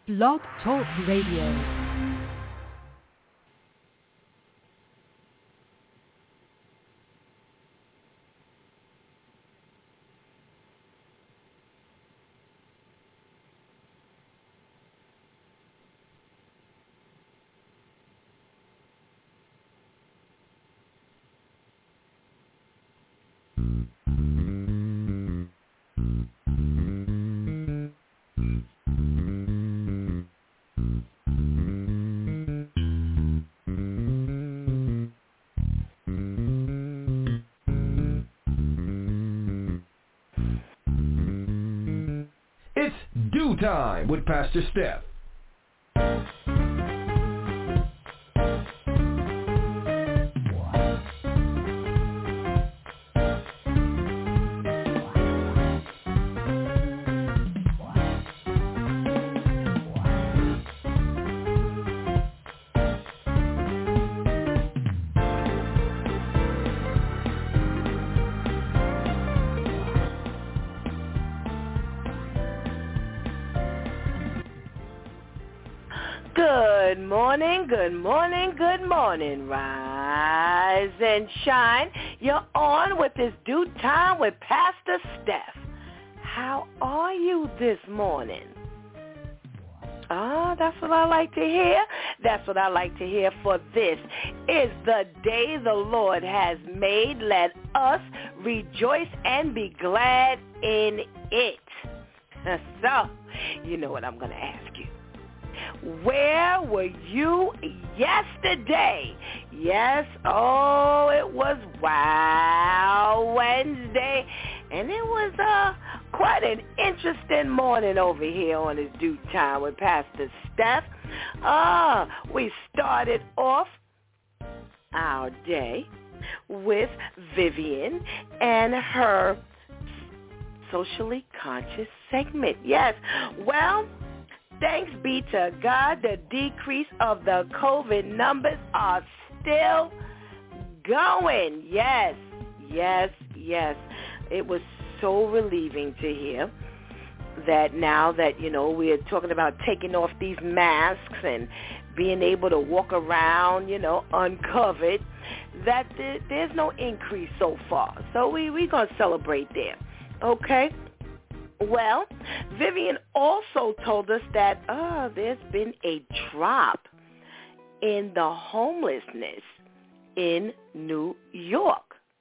Blog Talk Radio. Time with Pastor Steph. Good morning, rise and shine. You're on with this Due Time with Pastor Steph. How are you this morning? That's what I like to hear. That's what I like to hear, for this is the day the Lord has made. Let us rejoice and be glad in it. So, you know what I'm going to ask you. Where were you yesterday? Yes, it was Wow Wednesday, and it was quite an interesting morning over here on this Due Time with Pastor Steph. We started off our day with Vivian and her socially conscious segment. Yes, well, thanks be to God, the decrease of the COVID numbers are still going. Yes. It was so relieving to hear that now that, we're talking about taking off these masks and being able to walk around, uncovered, that there's no increase so far. So we're going to celebrate there. Okay? Well, Vivian also told us that there's been a drop in the homelessness in New York.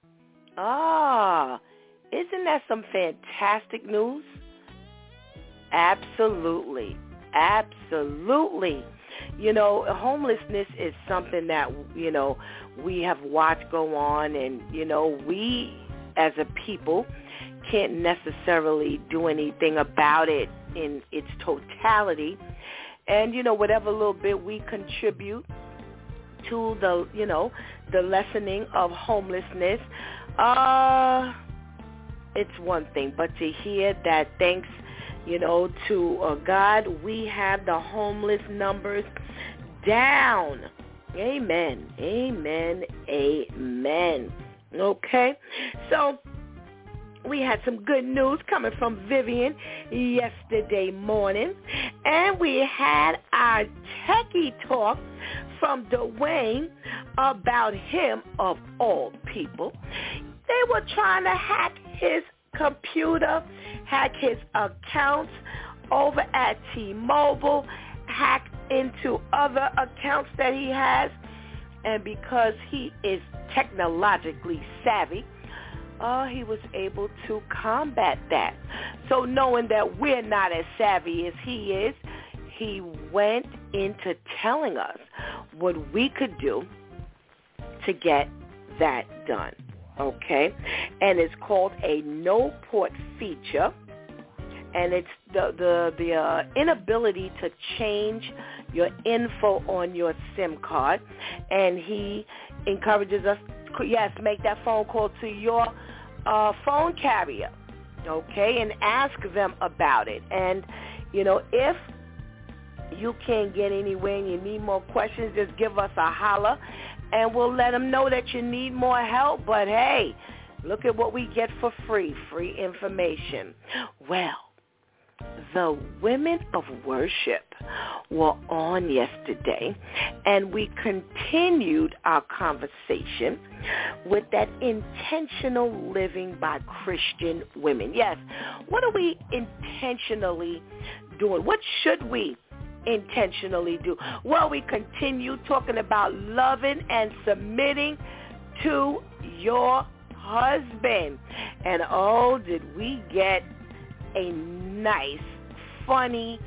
Isn't that some fantastic news? Absolutely. Homelessness is something that, we have watched go on, and, we as a people can't necessarily do anything about it in its totality. And, whatever little bit we contribute to the lessening of homelessness, it's one thing. But to hear that thanks, to God, we have the homeless numbers down. Amen. Okay? So we had some good news coming from Vivian yesterday morning, and we had our techie talk from Dwayne about him, of all people. They were trying to hack his computer, hack his accounts over at T-Mobile, hack into other accounts that he has, and because he is technologically savvy, he was able to combat that. So knowing that we're not as savvy as he is, he went into telling us what we could do to get that done. Okay? And it's called a no-port feature, and it's the inability to change your info on your SIM card. And he encourages us, make that phone call to your phone carrier, okay, and ask them about it. And, if you can't get anywhere and you need more questions, just give us a holler, and we'll let them know that you need more help. But, hey, look at what we get for free information. Well, the women of worship were on yesterday, and we continued our conversation with that intentional living by Christian women. Yes, what are we intentionally doing? What should we intentionally do? Well, we continue talking about loving and submitting to your husband. And oh, did we get a nice, funny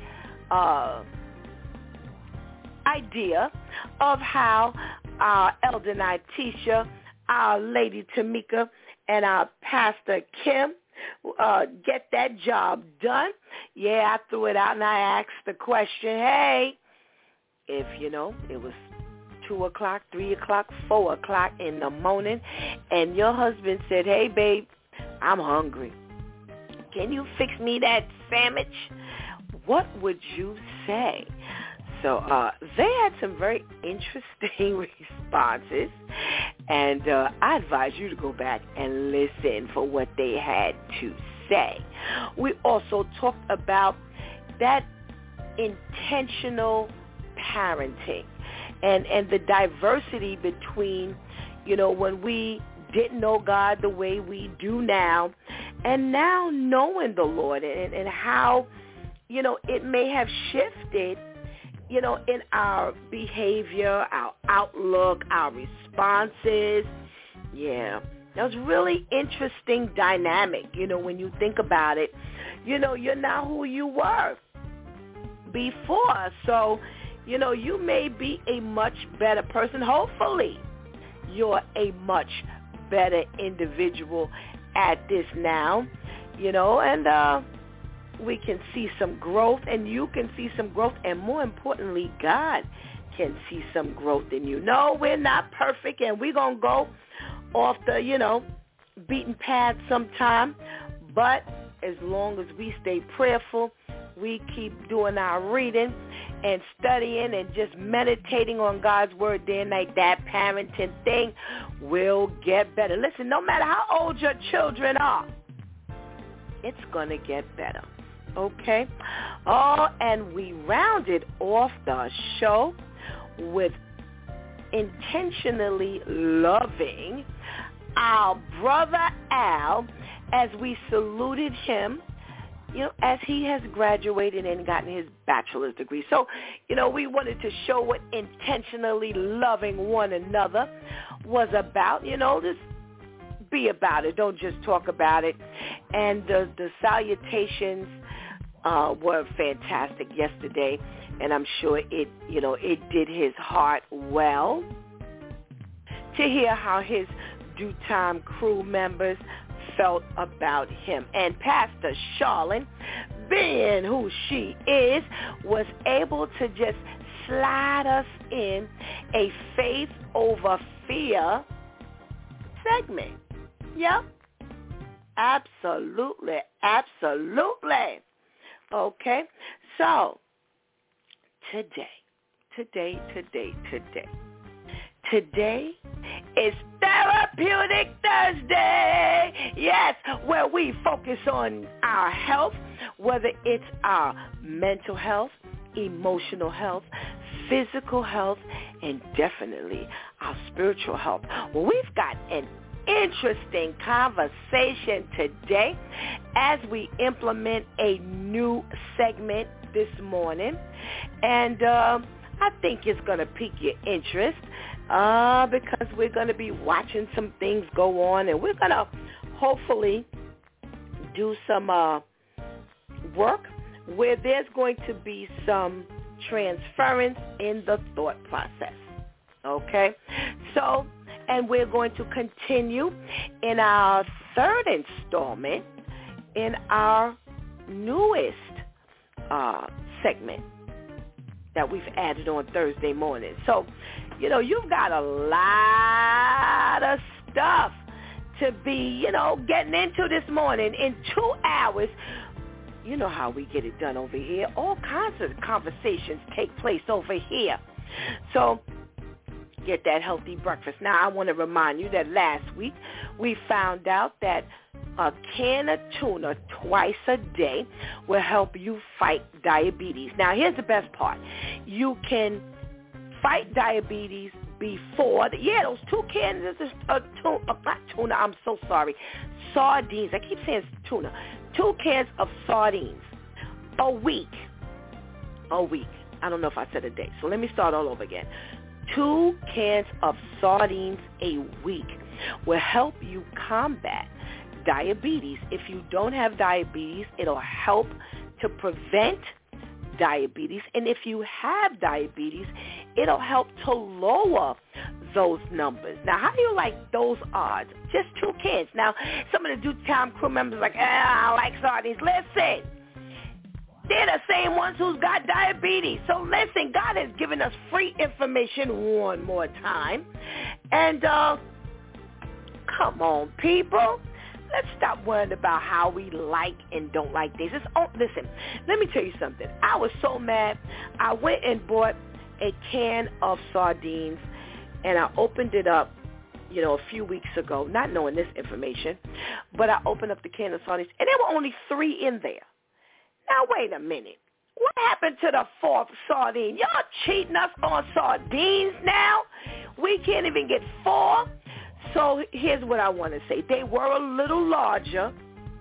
idea of how our Elder Nitisha, our Lady Tamika, and our Pastor Kim get that job done. Yeah, I threw it out and I asked the question, hey, if, it was 2 o'clock, 3 o'clock, 4 o'clock in the morning, and your husband said, hey, babe, I'm hungry. Can you fix me that sandwich? What would you say? So they had some very interesting responses, and I advise you to go back and listen for what they had to say. We also talked about that intentional parenting and the diversity between, when we didn't know God the way we do now, and now knowing the Lord, and how, it may have shifted, in our behavior, our outlook, our responses. Yeah, that was really interesting dynamic, when you think about it. You're not who you were before. So, you may be a much better person. Hopefully, you're a much better individual at this now, and we can see some growth, and you can see some growth, and more importantly, God can see some growth in you. No, we're not perfect, and we're going to go off the, beaten path sometime, but as long as we stay prayerful, we keep doing our reading and studying and just meditating on God's word day and night, that parenting thing will get better. Listen, no matter how old your children are, it's going to get better. Okay? Oh, and we rounded off the show with intentionally loving our brother Al as we saluted him, as he has graduated and gotten his bachelor's degree. So, we wanted to show what intentionally loving one another was about. Just be about it. Don't just talk about it. And the salutations were fantastic yesterday, and I'm sure it did his heart well to hear how his due time crew members felt about him. And Pastor Charlene, being who she is, was able to just slide us in a faith over fear segment. Yep. Absolutely. Absolutely. Okay. So, today is Therapeutic Thursday. Yes, where we focus on our health, whether it's our mental health, emotional health, physical health, and definitely our spiritual health. Well, we've got an interesting conversation today as we implement a new segment this morning. And I think it's going to pique your interest because we're going to be watching some things go on, and we're going to hopefully do some work where there's going to be some transference in the thought process. Okay? So, and we're going to continue in our third installment in our newest segment that we've added on Thursday morning. So, you've got a lot of stuff to be, getting into this morning. In 2 hours, you know how we get it done over here. All kinds of conversations take place over here. So, get that healthy breakfast. Now, I want to remind you that last week we found out that a can of tuna twice a day will help you fight diabetes. Now, here's the best part. You can fight diabetes before, those 2 cans of sardines. I keep saying tuna. 2 cans of sardines a week. I don't know if I said a day, so let me start all over again. 2 cans of sardines a week will help you combat diabetes. If you don't have diabetes, it'll help to prevent diabetes. And if you have diabetes, it'll help to lower those numbers. Now, how do you like those odds? Just 2 cans. Now, some of the DuTime crew members are like, I like sardines. Listen, they're the same ones who's got diabetes. So listen, God has given us free information one more time. And come on, people. Let's stop worrying about how we like and don't like things. Listen, let me tell you something. I was so mad. I went and bought a can of sardines, and I opened it up, a few weeks ago, not knowing this information. But I opened up the can of sardines, and there were only 3 in there. Now, wait a minute. What happened to the 4th sardine? Y'all cheating us on sardines now? We can't even get 4? So here's what I want to say. They were a little larger,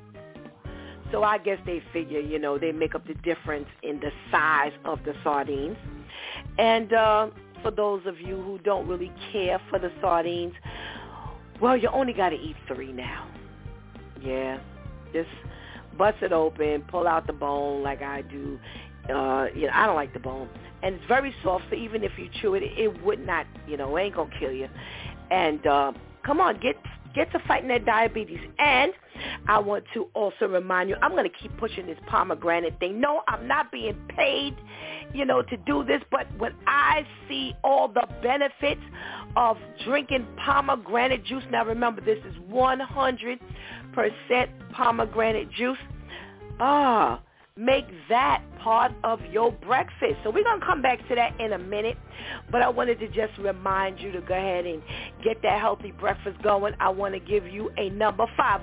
so I guess they figure, they make up the difference in the size of the sardines. And for those of you who don't really care for the sardines, well, you only got to eat 3 now. Yeah, just bust it open, pull out the bone like I do. I don't like the bone. And it's very soft, so even if you chew it, it would not, it ain't going to kill you. And come on, get to fighting that diabetes. And I want to also remind you, I'm going to keep pushing this pomegranate thing. No, I'm not being paid, to do this. But when I see all the benefits of drinking pomegranate juice, now remember, this is 100% pomegranate juice. Make that part of your breakfast. So we're going to come back to that in a minute. But I wanted to just remind you to go ahead and get that healthy breakfast going. I want to give you a number,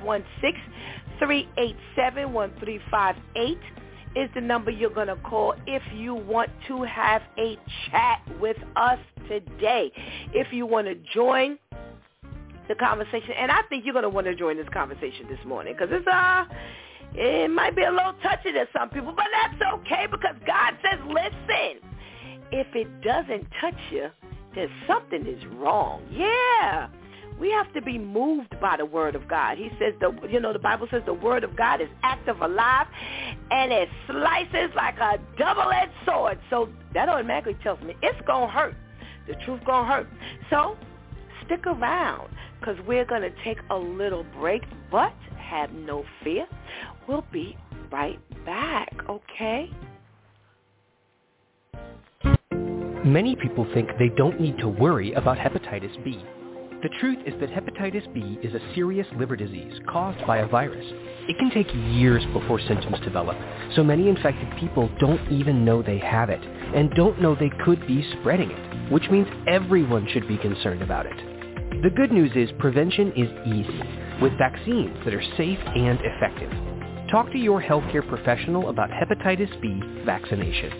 516-387-1358 is the number you're going to call if you want to have a chat with us today. If you want to join the conversation, and I think you're going to want to join this conversation this morning because it might be a little touchy to some people, but that's okay because God says, listen, if it doesn't touch you, then something is wrong. Yeah. We have to be moved by the word of God. He says, the Bible says the word of God is active, alive, and it slices like a double-edged sword. So that automatically tells me it's going to hurt. The truth going to hurt. So stick around because we're going to take a little break, but have no fear. We'll be right back, okay? Many people think they don't need to worry about hepatitis B. The truth is that hepatitis B is a serious liver disease caused by a virus. It can take years before symptoms develop, so many infected people don't even know they have it and don't know they could be spreading it, which means everyone should be concerned about it. The good news is prevention is easy, with vaccines that are safe and effective. Talk to your healthcare professional about hepatitis B vaccination.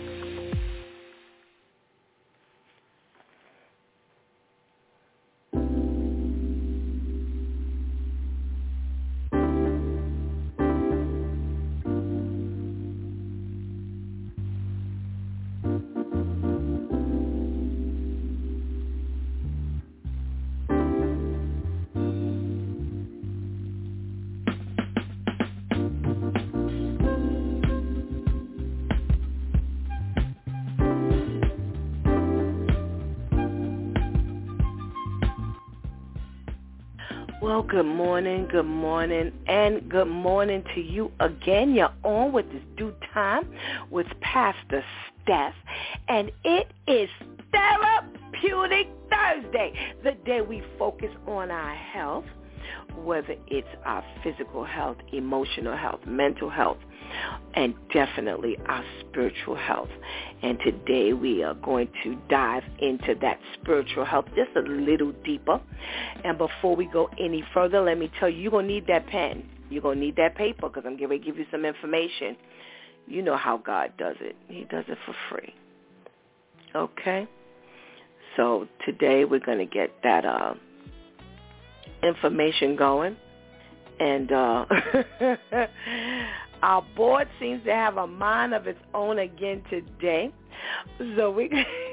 Well, good morning, and good morning to you again. You're on with this Due Time with Pastor Steph, and it is Therapeutic Thursday, the day we focus on our health, whether it's our physical health, emotional health, mental health, and definitely our spiritual health. And today we are going to dive into that spiritual health just a little deeper. And before we go any further, let me tell you, you're going to need that pen. You're going to need that paper because I'm getting ready to give you some information. You know how God does it. He does it for free. Okay? So today we're going to get that information going. And our board seems to have a mind of its own again today. So we,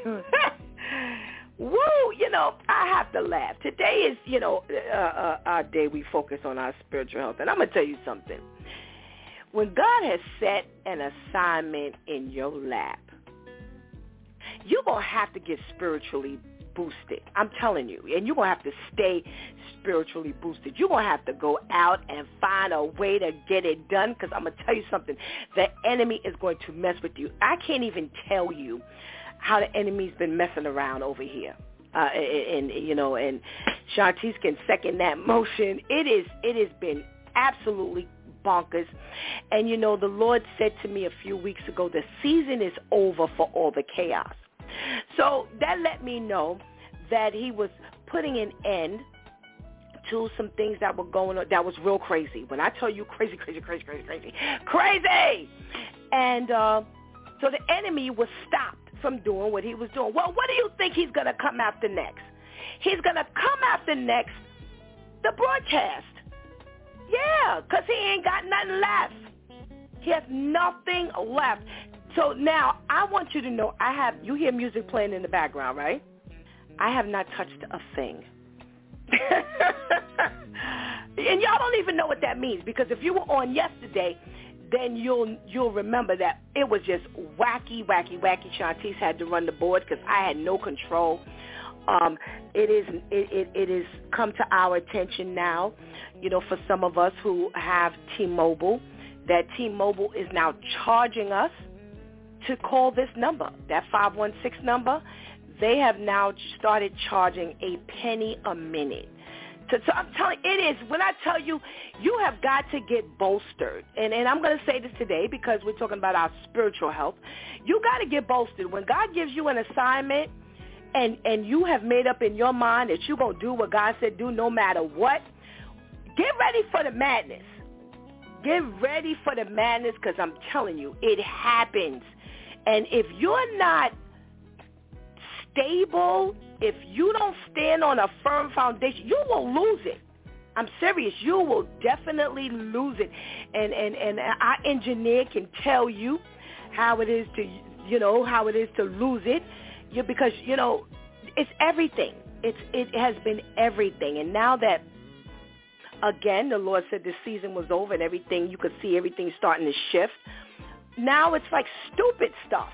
woo, I have to laugh. Today is, our day we focus on our spiritual health. And I'm going to tell you something. When God has set an assignment in your lap, you're going to have to get spiritually boosted. I'm telling you. And you're going to have to stay spiritually boosted. You're going to have to go out and find a way to get it done, because I'm going to tell you something. The enemy is going to mess with you. I can't even tell you how the enemy's been messing around over here. And Shantice can second that motion. It has been absolutely bonkers. And, the Lord said to me a few weeks ago, the season is over for all the chaos. So that let me know that he was putting an end to some things that were going on that was real crazy. When I tell you crazy. And so the enemy was stopped from doing what he was doing. Well, what do you think he's going to come after next? He's going to come after next the broadcast. Yeah, because he ain't got nothing left. He has nothing left. So now I want you to know you hear music playing in the background, right? I have not touched a thing. And y'all don't even know what that means, because if you were on yesterday, then you'll remember that it was just wacky. Shantice had to run the board because I had no control. It is come to our attention now, for some of us who have T-Mobile, that T-Mobile is now charging us to call this number, that 516 number. They have now started charging a penny a minute. So I'm telling you, it is, when I tell you, you have got to get bolstered. And I'm going to say this today because we're talking about our spiritual health. You got to get bolstered. When God gives you an assignment and you have made up in your mind that you're going to do what God said do no matter what, get ready for the madness. Get ready for the madness, because I'm telling you, it happens. And if you're not stable, if you don't stand on a firm foundation, you will lose it. I'm serious. You will definitely lose it. And our engineer can tell you how it is to lose it. Because it's everything. It has been everything. And now that, again, the Lord said the season was over and everything, you could see everything starting to shift. Now it's like stupid stuff.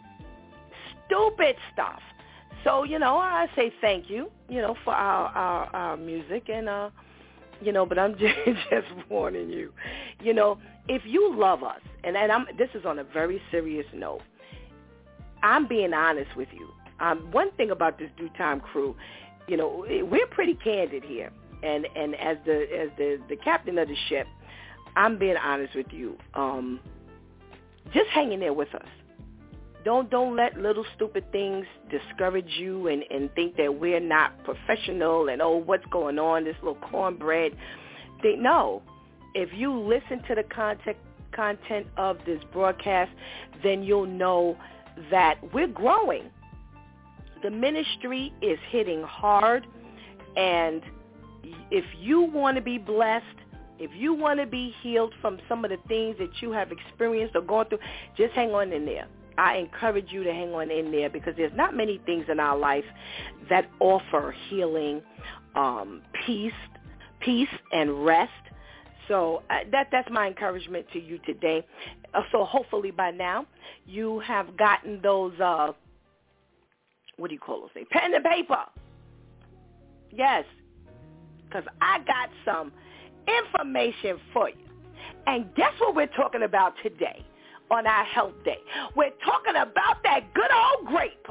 So, I say thank you, for our music. And, but I'm just warning you, if you love us, and this is on a very serious note, I'm being honest with you. One thing about this Due Time crew, we're pretty candid here. And as the captain of the ship, I'm being honest with you. Just hang in there with us. Don't let little stupid things discourage you and think that we're not professional and, what's going on, this little cornbread thing. No. If you listen to the content of this broadcast, then you'll know that we're growing. The ministry is hitting hard, and if you want to be blessed, if you want to be healed from some of the things that you have experienced or gone through, just hang on in there. I encourage you to hang on in there, because there's not many things in our life that offer healing, peace and rest. So that's my encouragement to you today. So hopefully by now you have gotten those, what do you call those things? Pen and paper. Yes, because I got some information for you. And guess what we're talking about today on our health day? We're talking about that good old grape.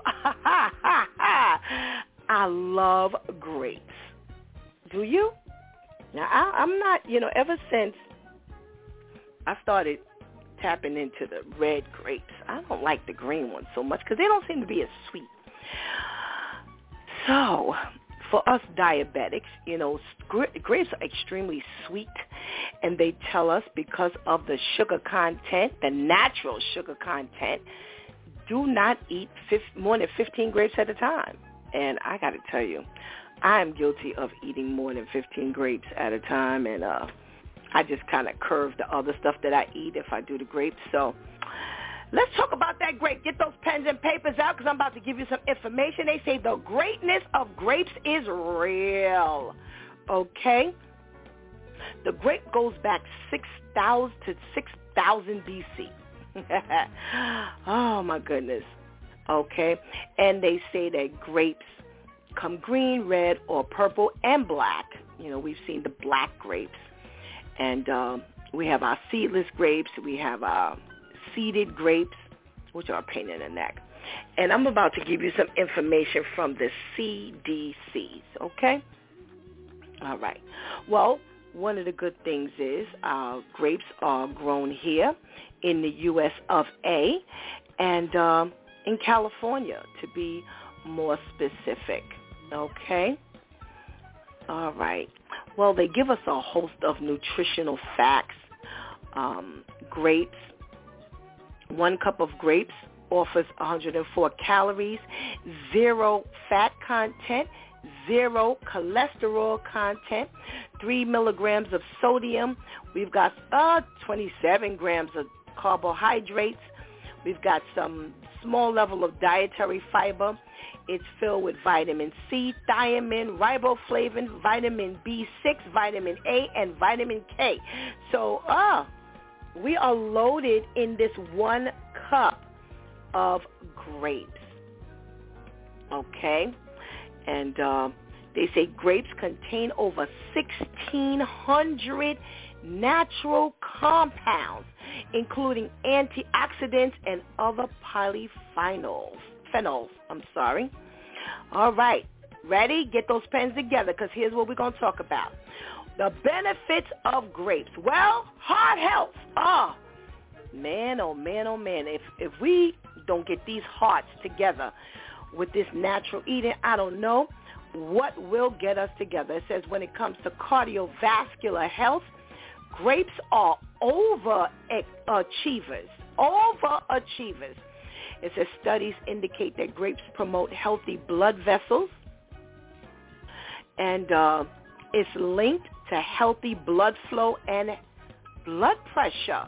I love grapes. Do you? Now, I'm not, ever since I started tapping into the red grapes, I don't like the green ones so much because they don't seem to be as sweet. So, for us diabetics, grapes are extremely sweet, and they tell us because of the sugar content, the natural sugar content, do not eat more than 15 grapes at a time. And I got to tell you, I am guilty of eating more than 15 grapes at a time, and I just kind of curve the other stuff that I eat if I do the grapes. So let's talk about that grape. Get those pens and papers out because I'm about to give you some information. They say the greatness of grapes is real. Okay? The grape goes back 6,000 BC. Oh, my goodness. Okay? And they say that grapes come green, red, or purple, and black. We've seen the black grapes. And we have our seedless grapes. We have our seeded grapes, which are a pain in the neck. And I'm about to give you some information from the CDCs, okay? All right. Well, one of the good things is grapes are grown here in the U.S. of A and in California, to be more specific, okay? All right. Well, they give us a host of nutritional facts. Grapes, 1 cup of grapes offers 104 calories, 0 fat content, 0 cholesterol content, 3 milligrams of sodium. We've got 27 grams of carbohydrates. We've got some small level of dietary fiber. It's filled with vitamin C, thiamine, riboflavin, vitamin B6, vitamin A, and vitamin K. So, we are loaded in this 1 cup of grapes. Okay? And they say grapes contain over 1,600 natural compounds, including antioxidants and other polyphenols. All right. Ready? Get those pens together because here's what we're going to talk about. The benefits of grapes. Well, heart health. Oh, man, oh, man, oh, man. If we don't get these hearts together with this natural eating, I don't know what will get us together. It says when it comes to cardiovascular health, grapes are overachievers. It says studies indicate that grapes promote healthy blood vessels, and it's linked to healthy blood flow and blood pressure.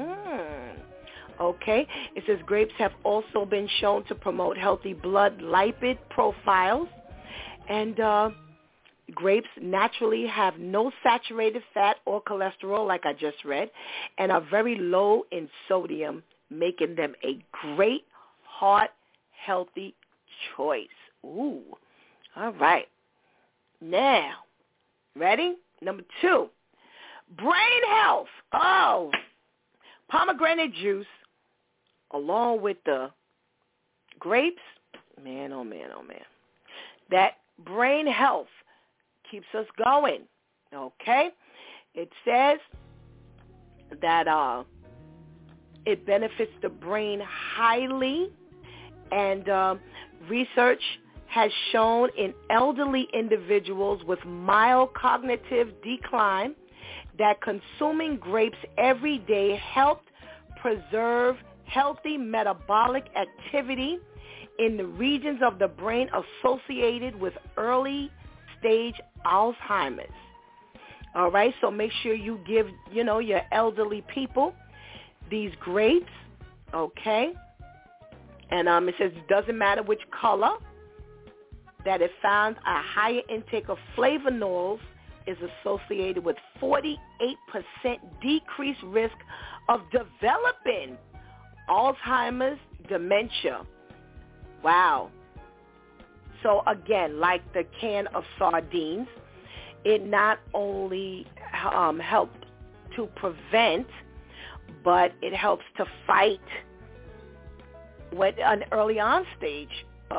Okay. It says grapes have also been shown to promote healthy blood lipid profiles, and grapes naturally have no saturated fat or cholesterol, like I just read, and are very low in sodium, making them a great heart healthy choice. Ooh. All right. Now, ready? Number 2, brain health. Oh, pomegranate juice along with the grapes. Man, oh, man, oh, man. That brain health keeps us going, okay? It says that it benefits the brain highly, and research has shown in elderly individuals with mild cognitive decline that consuming grapes every day helped preserve healthy metabolic activity in the regions of the brain associated with early stage Alzheimer's. All right, so make sure you give, your elderly people these grapes, okay? And it says it doesn't matter which color, that it found a higher intake of flavonols is associated with 48% decreased risk of developing Alzheimer's dementia. Wow. So again, like the can of sardines, it not only helps to prevent, but it helps to fight with an early on stage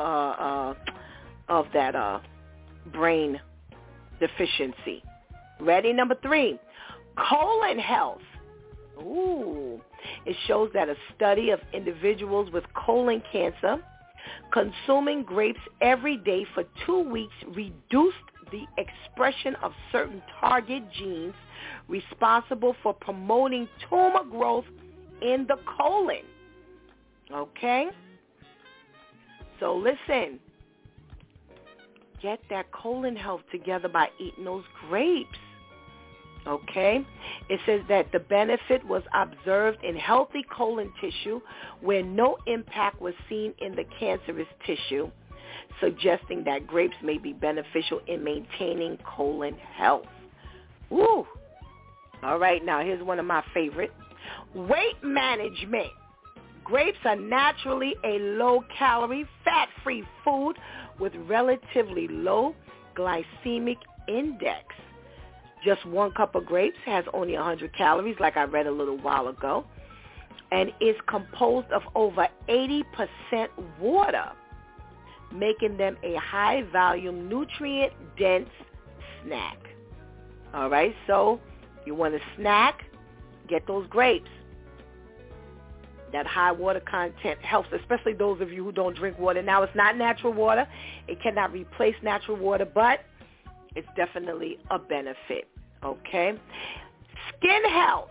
of that brain deficiency. Ready? Number 3, colon health. Ooh. It shows that a study of individuals with colon cancer Consuming grapes every day for 2 weeks reduced the expression of certain target genes responsible for promoting tumor growth in the colon. Okay? So listen, get that colon health together by eating those grapes. Okay? It says that the benefit was observed in healthy colon tissue where no impact was seen in the cancerous tissue, suggesting that grapes may be beneficial in maintaining colon health. Woo! All right, now here's one of my favorite. Weight management. Grapes are naturally a low-calorie, fat-free food with relatively low glycemic index. Just 1 cup of grapes has only 100 calories, like I read a little while ago, and is composed of over 80% water, making them a high-volume, nutrient-dense snack. All right, so you want a snack, get those grapes. That high water content helps, especially those of you who don't drink water. Now, it's not natural water. It cannot replace natural water, but it's definitely a benefit, okay? Skin health.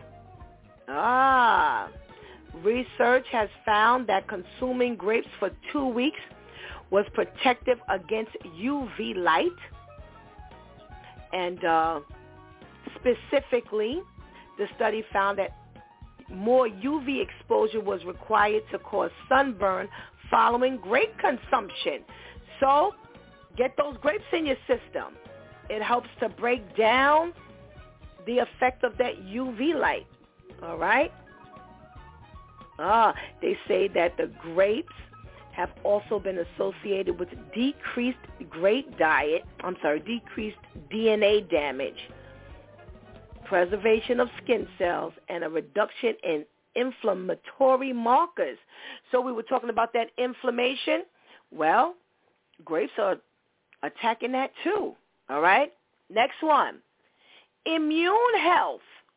Research has found that consuming grapes for 2 weeks was protective against UV light. And specifically, the study found that more UV exposure was required to cause sunburn following grape consumption. So get those grapes in your system. It helps to break down the effect of that UV light. All right? They say that the grapes have also been associated with decreased DNA damage, preservation of skin cells, and a reduction in inflammatory markers. So we were talking about that inflammation. Well, grapes are attacking that too. All right? Next one. Immune health.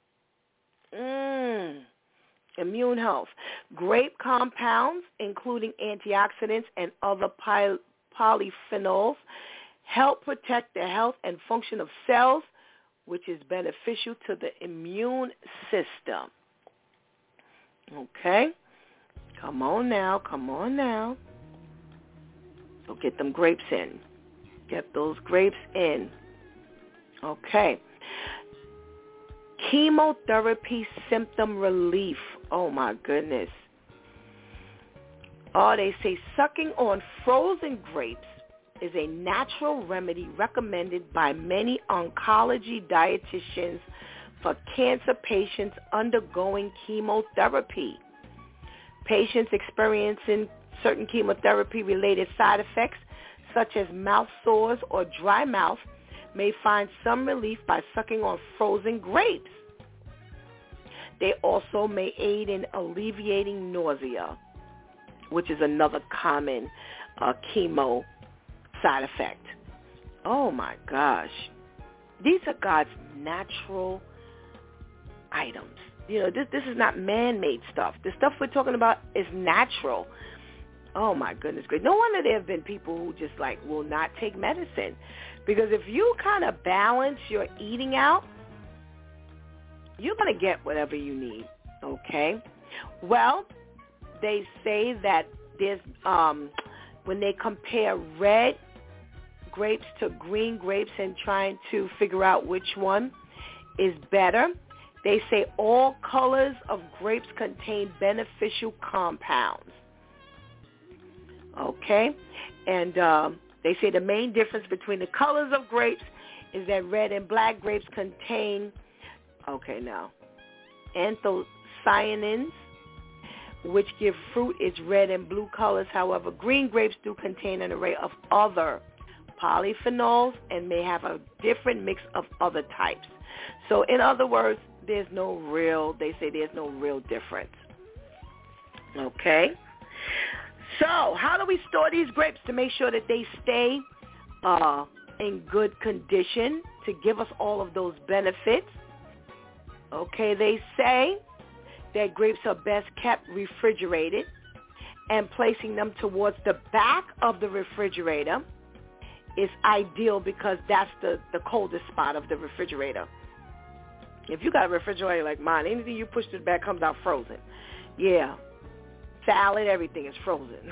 Immune health. Grape compounds, including antioxidants and other polyphenols, help protect the health and function of cells, which is beneficial to the immune system. Okay? Come on now. So get them grapes in. Get those grapes in. Okay. Chemotherapy symptom relief. Oh, my goodness. They say sucking on frozen grapes is a natural remedy recommended by many oncology dietitians for cancer patients undergoing chemotherapy. Patients experiencing certain chemotherapy-related side effects, such as mouth sores or dry mouth, may find some relief by sucking on frozen grapes. They also may aid in alleviating nausea, which is another common chemo side effect. Oh, my gosh. These are God's natural items. You know, this is not man-made stuff. The stuff we're talking about is natural. Oh, my goodness. Great. No wonder there have been people who just, will not take medicine. Because if you kind of balance your eating out, you're going to get whatever you need, okay? Well, they say that there's when they compare red grapes to green grapes and trying to figure out which one is better, they say all colors of grapes contain beneficial compounds, okay? And they say the main difference between the colors of grapes is that red and black grapes contain, anthocyanins, which give fruit its red and blue colors. However, green grapes do contain an array of other polyphenols and may have a different mix of other types. So in other words, there's no real difference. Okay? So how do we store these grapes to make sure that they stay in good condition to give us all of those benefits? Okay, they say that grapes are best kept refrigerated and placing them towards the back of the refrigerator is ideal because that's the coldest spot of the refrigerator. If you got a refrigerator like mine, anything you push to the back comes out frozen. Yeah. Salad, everything is frozen.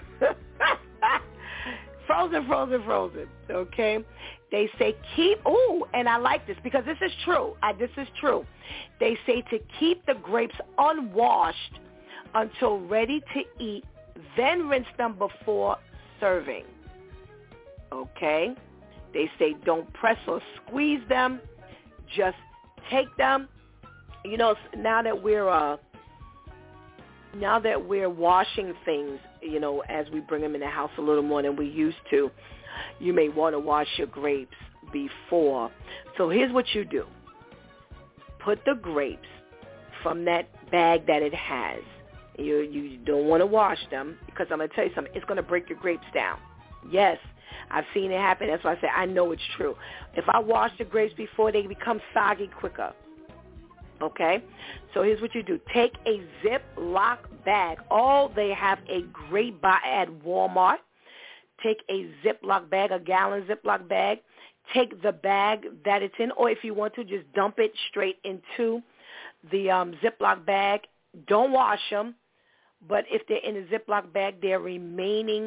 Frozen. Okay? They say and I like this because this is true. They say to keep the grapes unwashed until ready to eat, then rinse them before serving. Okay? They say don't press or squeeze them. Just take them. You know, now that we're washing things, you know, as we bring them in the house a little more than we used to, you may want to wash your grapes before. So here's what you do. Put the grapes from that bag that it has. You don't want to wash them because I'm going to tell you something. It's going to break your grapes down. Yes, I've seen it happen. That's why I say I know it's true. If I wash the grapes before, they become soggy quicker. Okay? So here's what you do. Take a Ziploc bag. They have a great buy at Walmart. Take a Ziploc bag, a gallon Ziploc bag. Take the bag that it's in, or if you want to, just dump it straight into the Ziploc bag. Don't wash them, but if they're in a Ziploc bag, they're remaining,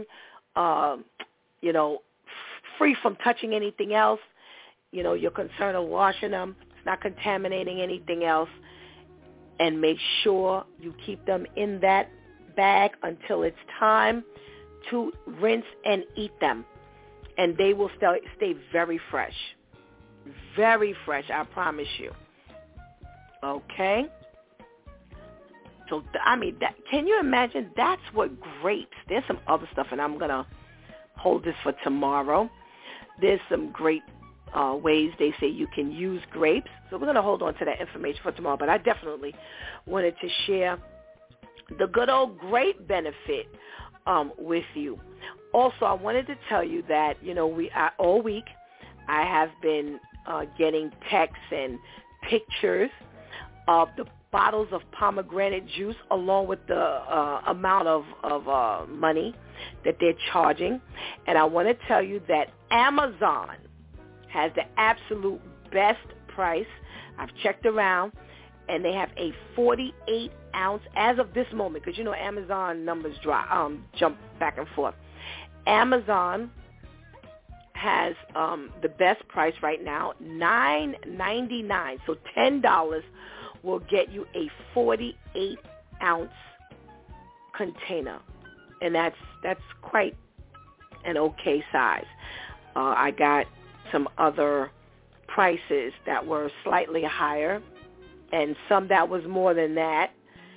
free from touching anything else. You know, you're concerned of washing them. It's not contaminating anything else. And make sure you keep them in that bag until it's time to rinse and eat them. And they will stay very fresh. Very fresh, I promise you. Okay? So, can you imagine? That's what grapes. There's some other stuff, and I'm going to hold this for tomorrow. There's some great ways they say you can use grapes. So we're going to hold on to that information for tomorrow. But I definitely wanted to share the good old grape benefit with you. Also, I wanted to tell you that, all week I have been getting texts and pictures of the bottles of pomegranate juice along with the amount of money that they're charging. And I want to tell you that Amazon has the absolute best price. I've checked around, and they have a 48-ounce as of this moment, because, Amazon numbers jump back and forth. Amazon has the best price right now, $9.99. So $10 will get you a 48-ounce container, and that's quite an okay size. I got some other prices that were slightly higher, and some that was more than that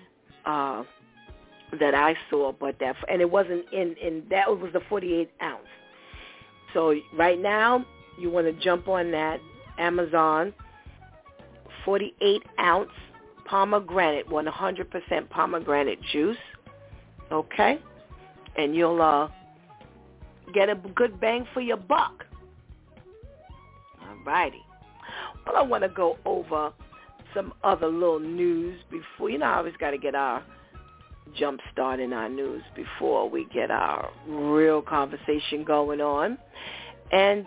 that I saw, and it wasn't in that was the 48 ounce. So right now you want to jump on that Amazon 48 ounce pomegranate, 100% pomegranate juice, okay, and you'll get a good bang for your buck. All righty. Well, I want to go over some other little news before. I always got to get our jump start in our news before we get our real conversation going on. And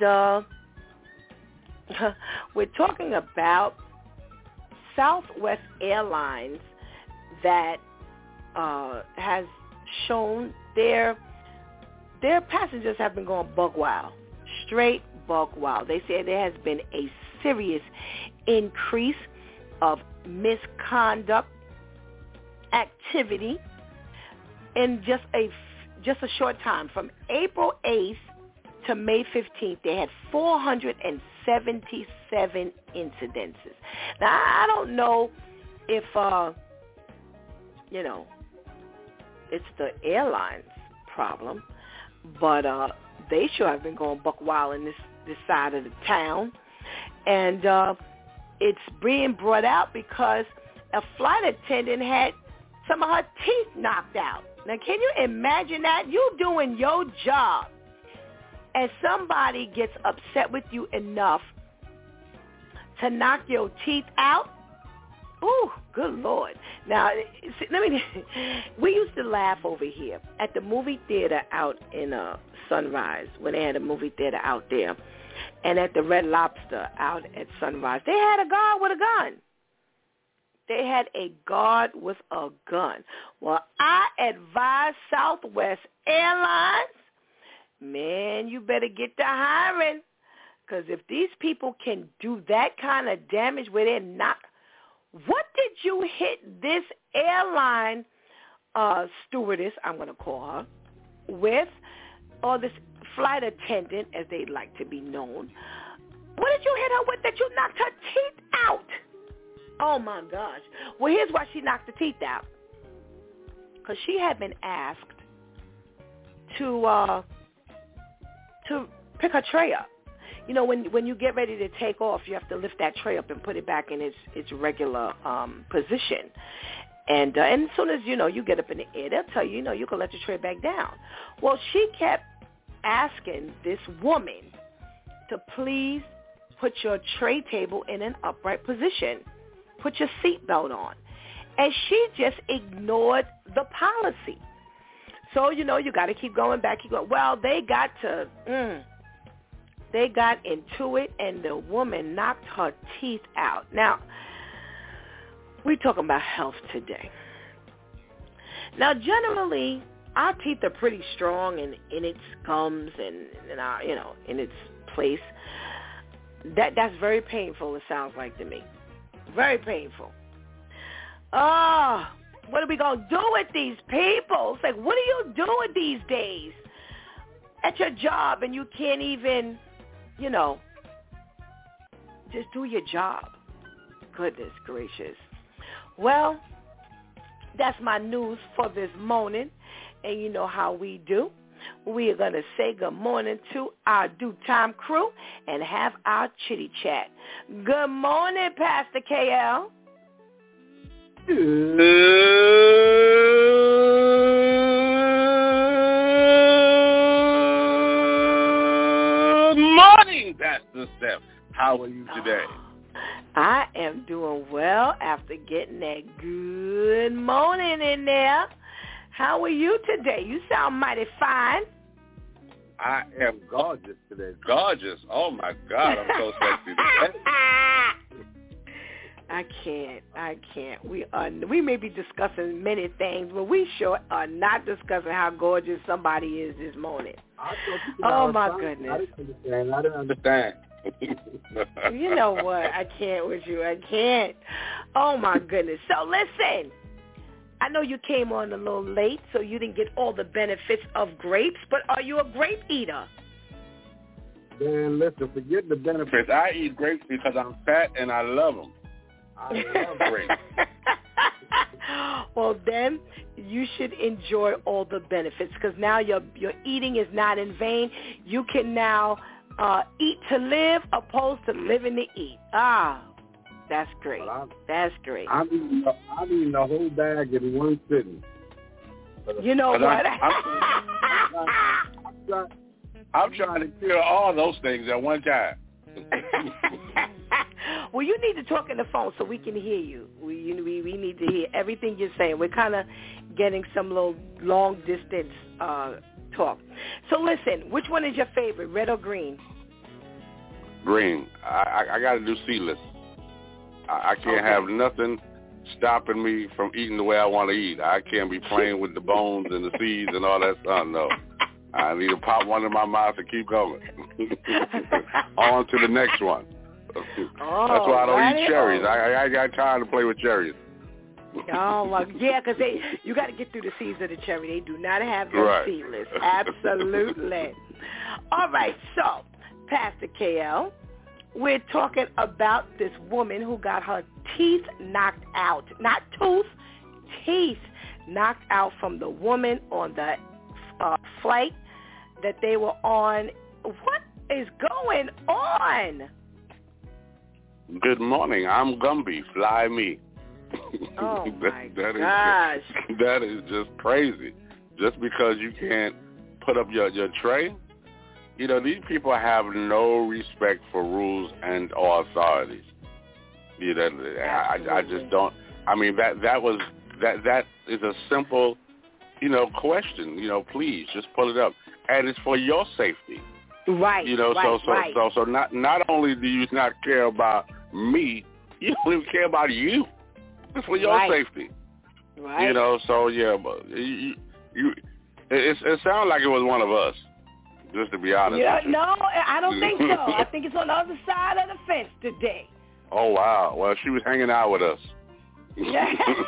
we're talking about Southwest Airlines that has shown their passengers have been going buck wild, straight buck wild. They say there has been a serious increase of misconduct activity in just a short time. From April 8th to May 15th, they had 477 incidences. Now, I don't know if, it's the airline's problem, but they sure have been going buck wild in this side of the town. And it's being brought out because a flight attendant had some of her teeth knocked out. Now, can you imagine that? You doing your job, and somebody gets upset with you enough to knock your teeth out? Oh, good Lord. Now, we used to laugh over here at the movie theater out in Sunrise, when they had a movie theater out there, and at the Red Lobster out at Sunrise. They had a guard with a gun. They had a guard with a gun. Well, I advise Southwest Airlines, man, you better get to hiring, because if these people can do that kind of damage where they're not... What did you hit this airline stewardess, I'm going to call her, with, or this flight attendant, as they like to be known? What did you hit her with that you knocked her teeth out? Oh, my gosh. Well, here's why she knocked the teeth out. Because she had been asked to pick her tray up. You know, when you get ready to take off, you have to lift that tray up and put it back in its regular position. And as soon as, you get up in the air, they'll tell you, you can let the tray back down. Well, she kept asking this woman to please put your tray table in an upright position. Put your seatbelt on. And she just ignored the policy. So, you got to keep going back. You go, well, they got into it, and the woman knocked her teeth out. Now, we're talking about health today. Now, generally, our teeth are pretty strong and in its gums and our, in its place. That's very painful, it sounds like to me. Very painful. Oh, what are we going to do with these people? It's like, what are you doing these days at your job and you can't even, just do your job? Goodness gracious. Well, that's my news for this morning. And you know how we do. We are going to say good morning to our Due Time crew and have our chitty chat. Good morning, Pastor KL. Good morning, Pastor Steph. How are you today? I am doing well after getting that good morning in there. How are you today? You sound mighty fine. I am gorgeous today. Gorgeous. Oh, my God. I'm so sexy today. I can't. We may be discussing many things, but we sure are not discussing how gorgeous somebody is this morning. Oh, my goodness. I didn't understand. You know what? I can't with you. I can't. Oh, my goodness. So, listen. I know you came on a little late, so you didn't get all the benefits of grapes, but are you a grape eater? Man, listen, forget the benefits. I eat grapes because I'm fat and I love them. I love grapes. Well, then you should enjoy all the benefits because now your eating is not in vain. You can now eat to live opposed to living to eat. That's great. That's great. I'm eating the whole bag in one sitting. You know what? I'm trying to kill all those things at one time. Well, you need to talk in the phone so we can hear you. We need to hear everything you're saying. We're kind of getting some little long distance talk. So listen, which one is your favorite, red or green? Green. I got to do seedless. I can't have nothing stopping me from eating the way I want to eat. I can't be playing with the bones and the seeds and all that stuff. No. I need to pop one in my mouth and keep going. On to the next one. That's why I don't eat cherries. I got tired to play with cherries. Oh, well, yeah, because you got to get through the seeds of the cherry. They do not have them seedless. Absolutely. All right, so, Pastor KL, we're talking about this woman who got her teeth knocked out. Not tooth, teeth knocked out from the woman on the flight that they were on. What is going on? Good morning. I'm Gumby. Fly me. Oh, my gosh. That is just crazy. Just because you can't put up your tray. These people have no respect for rules and or authorities. You know, I just don't. I mean, that is a simple, question. Please just pull it up, and it's for your safety. Right. So not only do you not care about me, you don't even care about you. It's for your safety. Right. So yeah, but it sounds like it was one of us. Just to be honest. Yeah, no, I don't think so. I think it's on the other side of the fence today. Oh wow! Well, she was hanging out with us. Yeah.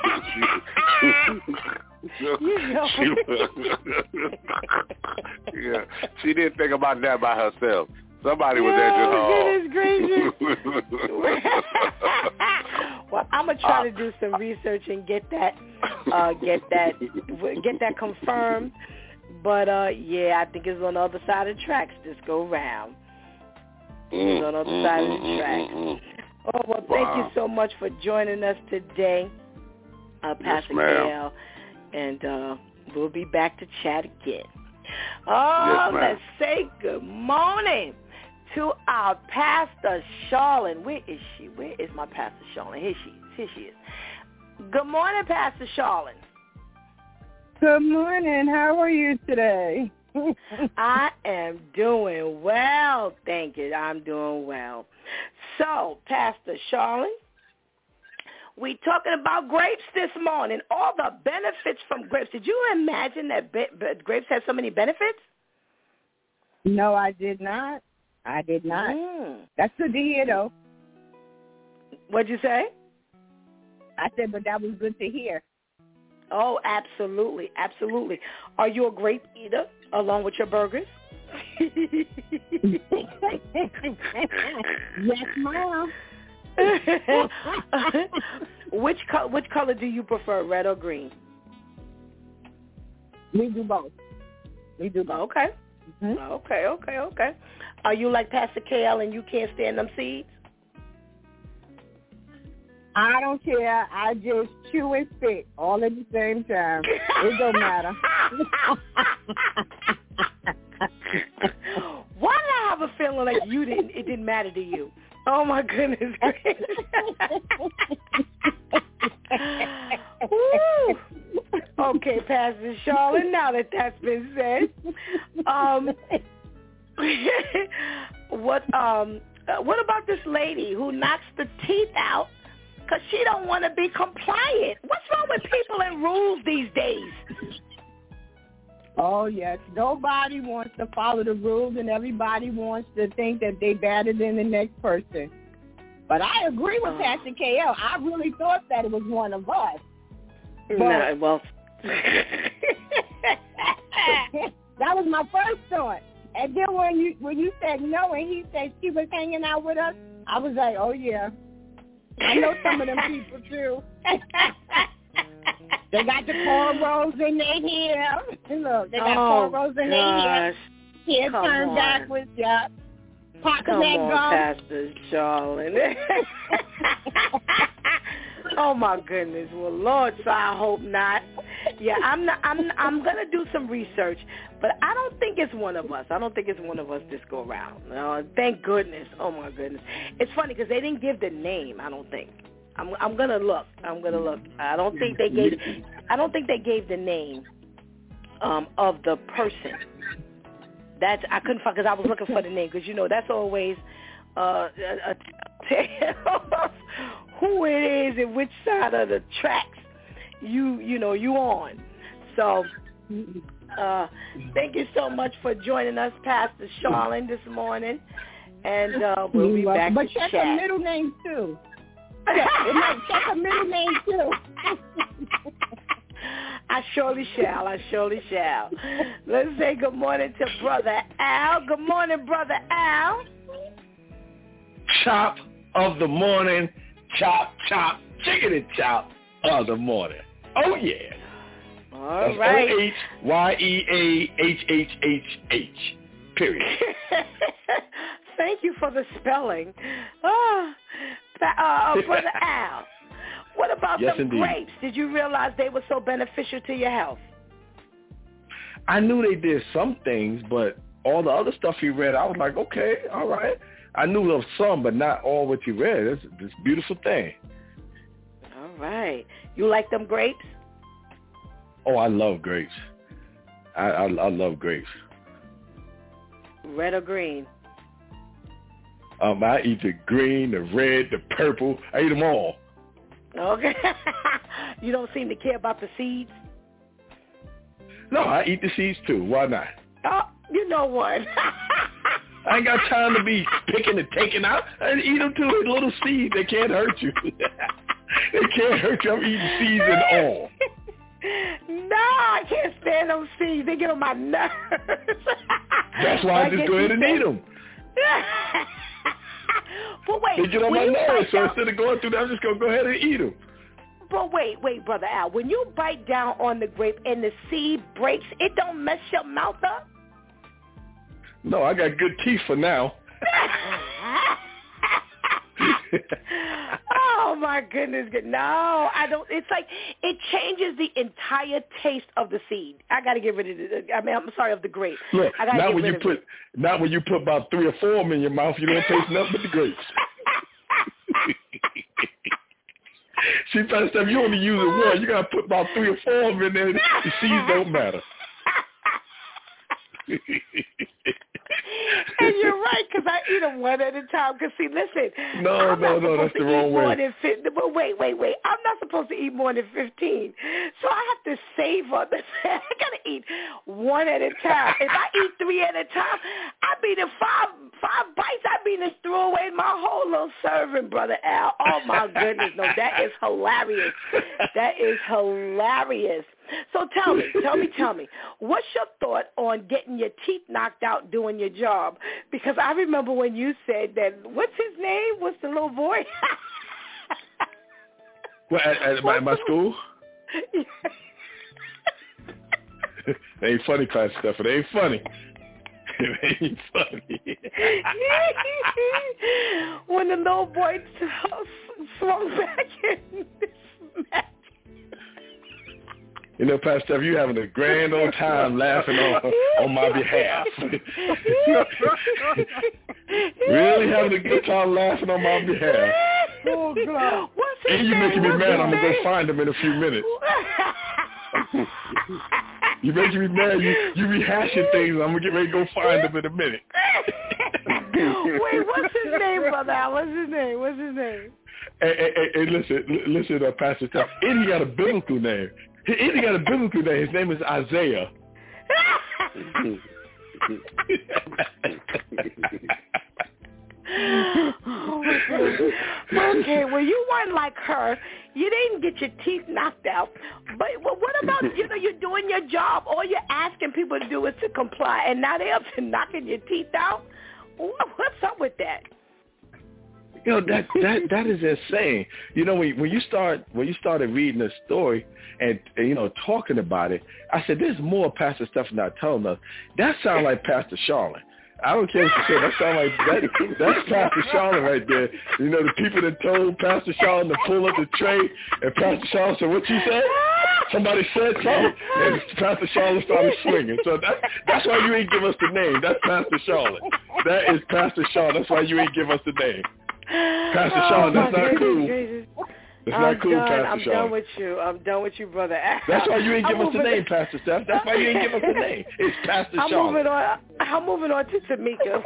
She didn't think about that by herself. Somebody was there just goodness gracious. Well, I'm gonna try to do some research and get that confirmed. But yeah, I think it's on the other side of the tracks this go round. It's on the other side of the tracks. Oh well, thank you so much for joining us today, Pastor KL, and we'll be back to chat again. Let's say good morning to our Pastor Charlene. Where is she? Where is my Pastor Charlene? Here she is. Good morning, Pastor Charlene. Good morning. How are you today? I am doing well, thank you. I'm doing well. So, Pastor Charlene, we talking about grapes this morning. All the benefits from grapes. Did you imagine that grapes have so many benefits? No, I did not. That's good to hear, though. What'd you say? I said, but that was good to hear. Oh, absolutely, absolutely. Are you a grape eater along with your burgers? Yes, ma'am. Which color do you prefer, red or green? We do both. Okay. Mm-hmm. Okay. Are you like Pastor KL and you can't stand them seeds? I don't care. I just chew and spit all at the same time. It don't matter. Why did I have a feeling like it didn't matter to you? Oh, my goodness. Okay, Pastor Charlene, now that that's been said, what about this lady who knocks the teeth out because she don't want to be compliant? What's wrong with people and rules these days? Oh, yes. Nobody wants to follow the rules, and everybody wants to think that they're better than the next person. But I agree with Pastor KL. I really thought that it was one of us. No, well... That was my first thought. And then when you said no and he said she was hanging out with us, I was like, oh, yeah. I know some of them people, too. They got the cornrows in their hair. Look, they got cornrows in their hair. Hair turned backwards, yeah. Come on, Pastor Charlene. Oh my goodness. Well, Lord, so I hope not. Yeah, I'm gonna do some research, but I don't think it's one of us. I don't think it's one of us this go around. Thank goodness. Oh my goodness. It's funny because they didn't give the name. I don't think. I'm gonna look. I don't think they gave the name of the person. I couldn't find because I was looking for the name because that's always a tale of who it is and which side of the tracks you on. So thank you so much for joining us, Pastor Charlene, this morning, and we'll be back to chat. But check her middle name too. Check her middle name too. I surely shall. Let's say good morning to Brother Al. Good morning, Brother Al. Chop of the morning, chop, chickeny chop of the morning. Oh, yeah. All right. OHYEAHHHH, period. Thank you for the spelling. Brother Al. What about them grapes? Did you realize they were so beneficial to your health? I knew they did some things, but all the other stuff he read, I was like, okay, all right. I knew of some, but not all what you read. It's this beautiful thing. All right. You like them grapes? Oh, I love grapes. I love grapes. Red or green? I eat the green, the red, the purple. I eat them all. Okay. You don't seem to care about the seeds? No, I eat the seeds too. Why not? Oh, you know what? I ain't got time to be picking and taking out. I eat them too. They're little seeds. They can't hurt you. They can't hurt you. I'm eating seeds and all. No, I can't stand those seeds. They get on my nerves. That's why I just go ahead and eat them. But wait, they get on my nerves, so instead of going through that, I'm just going to go ahead and eat them. But wait, Brother Al. When you bite down on the grape and the seed breaks, it don't mess your mouth up? No, I got good teeth for now. Oh, my goodness. No, I don't. It's like it changes the entire taste of the seed. I got to get rid of it. I'm sorry, of the grape. Look, I gotta not get when rid you of put it. Not when you put about 3 or 4 of them in your mouth, you don't taste nothing but the grapes. See, Pastor Steph, you only use it once. You got to put about 3 or 4 of them in there. The seeds don't matter. And you're right, because I eat them one at a time. Because, see, listen. No, that's the wrong way. But wait. I'm not supposed to eat more than 15. So I have to save up. I got to eat one at a time. If I eat 3 at a time, I mean, in five bites, I mean, to throw away my whole little serving, Brother Al. Oh, my goodness. No, that is hilarious. That is hilarious. So tell me, what's your thought on getting your teeth knocked out doing your job? Because I remember when you said that, what's his name? What's the little boy? What, at my school? It ain't funny, Class Stuff. It ain't funny. It ain't funny. When the little boy swung back in this match. You know, Pastor Steph, you having a grand old time laughing on my behalf. Really having a good time laughing on my behalf. Oh, God. And you making me mad. I'm going to go find him in a few minutes. You making me mad. You rehashing things. I'm going to get ready to go find him in a minute. Wait, what's his name, Brother Al? What's his name? Hey, listen, Pastor Steph. Eddie got a biblical name. His name is Isaiah. Oh, my goodness. Okay, well, you weren't like her. You didn't get your teeth knocked out. But what about, you're doing your job. All you're asking people to do is to comply, and now they're up to knocking your teeth out? What's up with that? That is insane. When you started reading the story and talking about it, I said, there's more Pastor Steph not telling us. That sounds like Pastor Charlotte. I don't care what you say. That sounds like that's Pastor Charlotte right there. The people that told Pastor Charlotte to pull up the tray, and Pastor Charlotte said, "What you said?" Somebody said something, and Pastor Charlotte started swinging. So that's why you ain't give us the name. That's Pastor Charlotte. That is Pastor Charlotte. That's why you ain't give us the name. Pastor Charlotte, that's not cool. That's not cool, Pastor Charlotte. I'm done with you, Brother Al. That's why you ain't give us the name, Pastor Steph. That's why you ain't give us the name. It's Pastor Charlotte. I'm moving on to Tamika.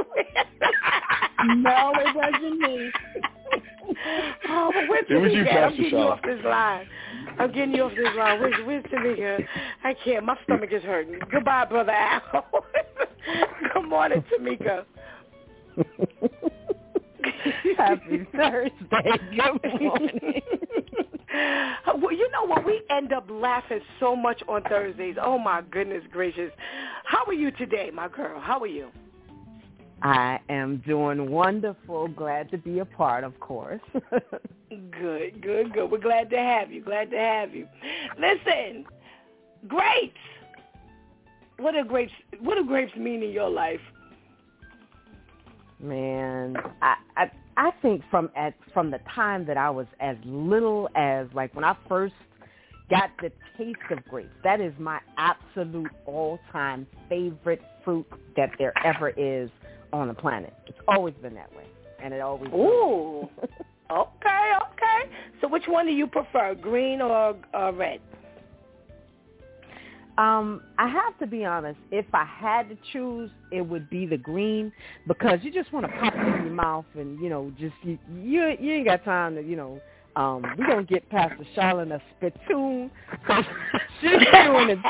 No, it wasn't me. Oh, but where's Tamika? It was you, Pastor I'm getting Charlotte. you off this line. Where's Tamika? I can't. My stomach is hurting. Goodbye, Brother Al. Good morning, Tamika. Happy Thursday. Good morning. Well, you know what? We end up laughing so much on Thursdays. Oh, my goodness gracious. How are you today, my girl? How are you? I am doing wonderful. Glad to be a part, of course. Good. We're glad to have you. Listen, grapes. What do grapes mean in your life? Man, I think from the time that I was as little as, like, when I first got the taste of grapes, that is my absolute all-time favorite fruit that there ever is on the planet. It's always been that way, and it always Ooh. Okay. So which one do you prefer, green or red? I have to be honest. If I had to choose, it would be the green, because you just want to pop it in your mouth, and just you ain't got time to we don't get past the Charlotte a spittoon, so she's doing it.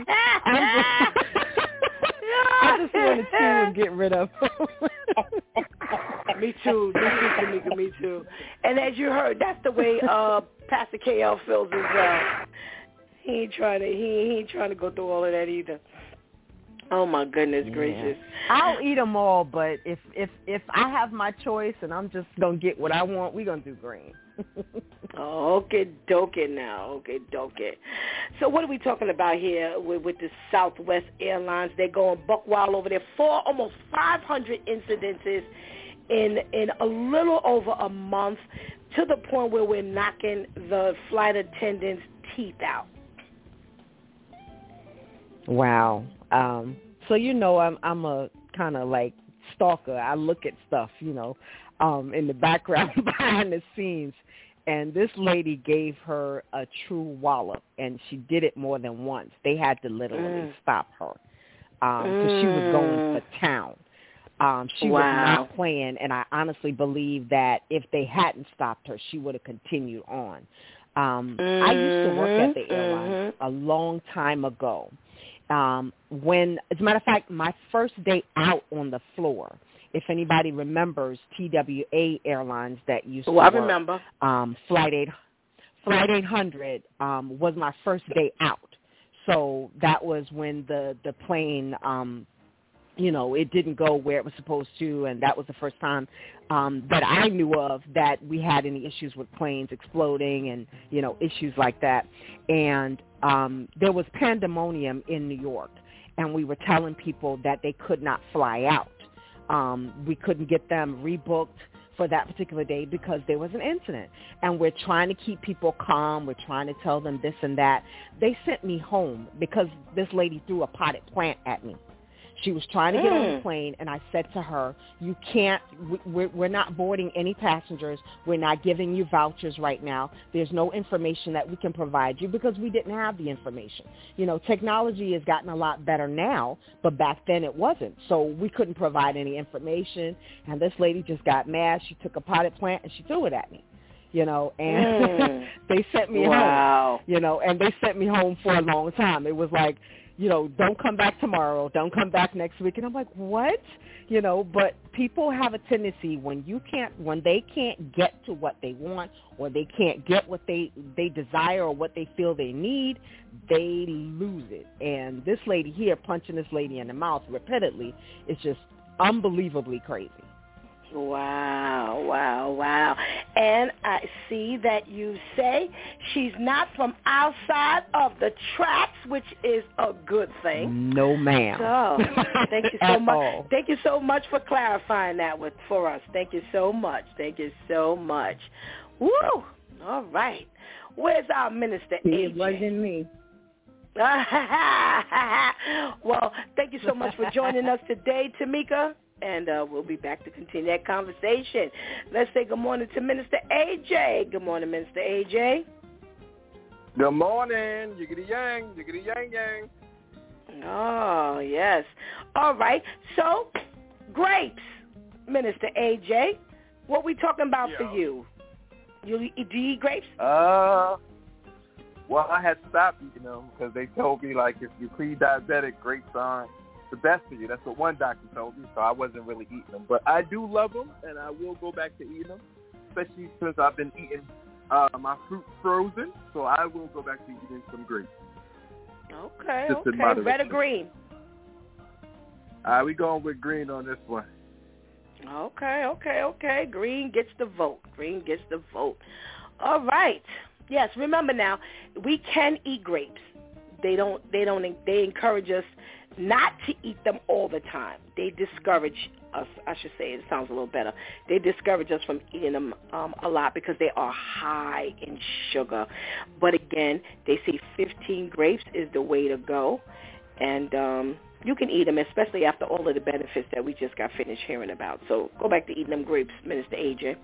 I just want to chew and get rid of them. Me too, Tamika, me too. And as you heard, that's the way Pastor KL feels as well. He ain't trying to go through all of that either. Oh my goodness gracious! I'll eat them all, but if I have my choice and I'm just gonna get what I want, we're gonna do green. Okay, doke now. Okay, doke. So what are we talking about here with the Southwest Airlines? They're going buck wild over there. Almost 500 incidences in a little over a month, to the point where we're knocking the flight attendants' teeth out. Wow. So I'm a kind of like stalker. I look at stuff, in the background behind the scenes. And this lady gave her a true wallop, and she did it more than once. They had to literally stop her because she was going for town. She was not playing, and I honestly believe that if they hadn't stopped her, she would have continued on. I used to work at the airline a long time ago. When, as a matter of fact, my first day out on the floor, if anybody remembers TWA Airlines that used to work, I remember. Flight 800 was my first day out. So that was when the plane, it didn't go where it was supposed to, and that was the first time that I knew of that we had any issues with planes exploding and, issues like that. And there was pandemonium in New York, and we were telling people that they could not fly out. We couldn't get them rebooked for that particular day because there was an incident. And we're trying to keep people calm. We're trying to tell them this and that. They sent me home because this lady threw a potted plant at me. She was trying to get on the plane, and I said to her, you can't, we're not boarding any passengers. We're not giving you vouchers right now. There's no information that we can provide you because we didn't have the information. Technology has gotten a lot better now, but back then it wasn't. So we couldn't provide any information, and this lady just got mad. She took a potted plant, and she threw it at me. And they sent me home, and they sent me home for a long time. It was like, don't come back tomorrow, don't come back next week. And I'm like, what? But people have a tendency when they can't get to what they want, or they can't get what they desire or what they feel they need, they lose it. And this lady here punching this lady in the mouth repeatedly is just unbelievably crazy. Wow. And I see that you say she's not from outside of the tracks, which is a good thing. No, ma'am. So, thank you so much. Thank you so much for clarifying that for us. Thank you so much. Woo! All right. Where's our Minister AJ? It wasn't me. Well, thank you so much for joining us today, Tamika. And we'll be back to continue that conversation. Let's say good morning to Minister AJ. Good morning, Minister AJ. Good morning. Yiggity yang, yiggity yang yang. Oh, yes. All right. So, grapes, Minister AJ. What we talking about for you? Do you eat grapes? Well, I had stopped eating them because they told me, like, if you're pre-diabetic, grapes aren't the best for you. That's what one doctor told me, so I wasn't really eating them. But I do love them, and I will go back to eating them, especially since I've been eating my fruit frozen, so I will go back to eating some grapes. Okay. Red or green? We going with green on this one. Okay. Green gets the vote. All right. Yes, remember now, we can eat grapes. They encourage us not to eat them all the time. They discourage us, I should say, it sounds a little better. They discourage us from eating them a lot because they are high in sugar. But again, they say 15 grapes is the way to go. And You can eat them, especially after all of the benefits that we just got finished hearing about. So go back to eating them grapes, Minister AJ.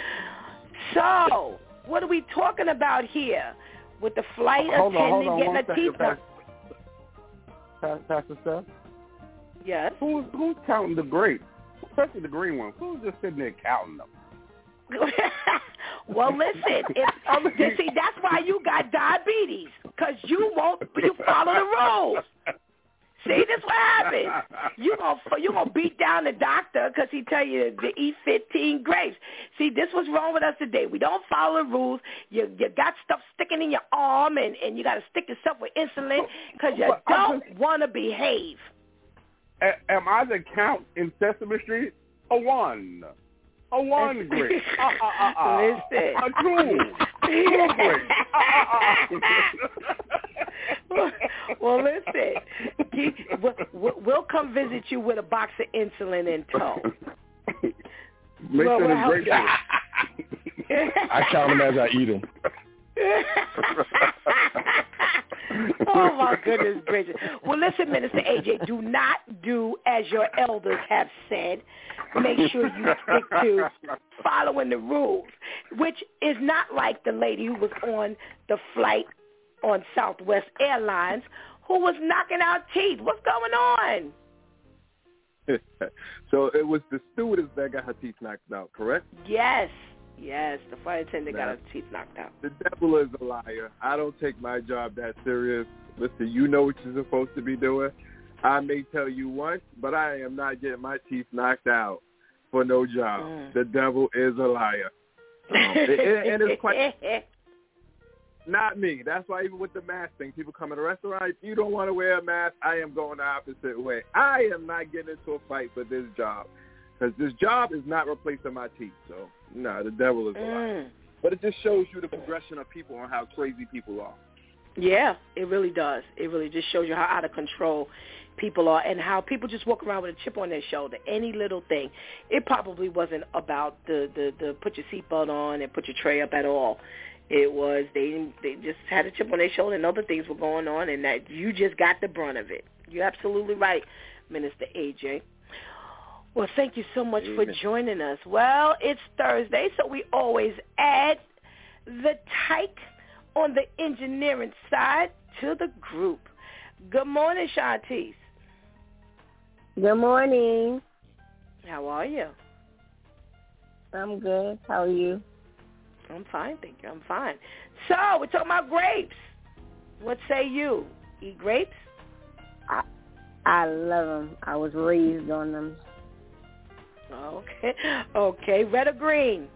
So what are we talking about here with the flight attendant getting a teeth knocked? Pastor Steph? Yes. Who's counting the grapes? Especially the green ones. Who's just sitting there counting them? Well, listen. See, that's why you got diabetes, because you follow the rules. See, this what happens. You gonna beat down the doctor because he tell you to eat 15 grapes. See, this what's wrong with us today. We don't follow the rules. You got stuff sticking in your arm, and you got to stick yourself with insulin because you don't want to behave. Am I the count in Sesame Street? A one grape. Listen. A two grapes. Well, listen. We'll come visit you with a box of insulin in tow. Make sure the grapes. I count them as I eat them. Oh, my goodness gracious. Well, listen, Minister AJ, do not do as your elders have said. Make sure you stick to following the rules, which is not like the lady who was on the flight on Southwest Airlines who was knocking out teeth. What's going on? So it was the stewardess that got her teeth knocked out, correct? Yes, the flight attendant got her teeth knocked out. The devil is a liar. I don't take my job that serious. Listen, you know what you're supposed to be doing. I may tell you once, but I am not getting my teeth knocked out for no job. The devil is a liar. And it's quite... Not me. That's why even with the mask thing, people come in a restaurant, if you don't want to wear a mask, I am going the opposite way. I am not getting into a fight for this job because this job is not replacing my teeth. So, no, the devil is a liar. But it just shows you the progression of people and how crazy people are. Yeah, it really does. It really just shows you how out of control people are and how people just walk around with a chip on their shoulder. Any little thing. It probably wasn't about the put your seatbelt on and put your tray up at all. It was they just had a chip on their shoulder and other things were going on, and that you just got the brunt of it. You're absolutely right, Minister AJ. Well, thank you so much for joining us. Well, it's Thursday, so we always add the tyke on the engineering side to the group. Good morning, Shantice. Good morning. How are you? I'm good. How are you? I'm fine, thank you. I'm fine. So, we're talking about grapes. What say you? Eat grapes? I love them. I was raised on them. Okay. Red or green?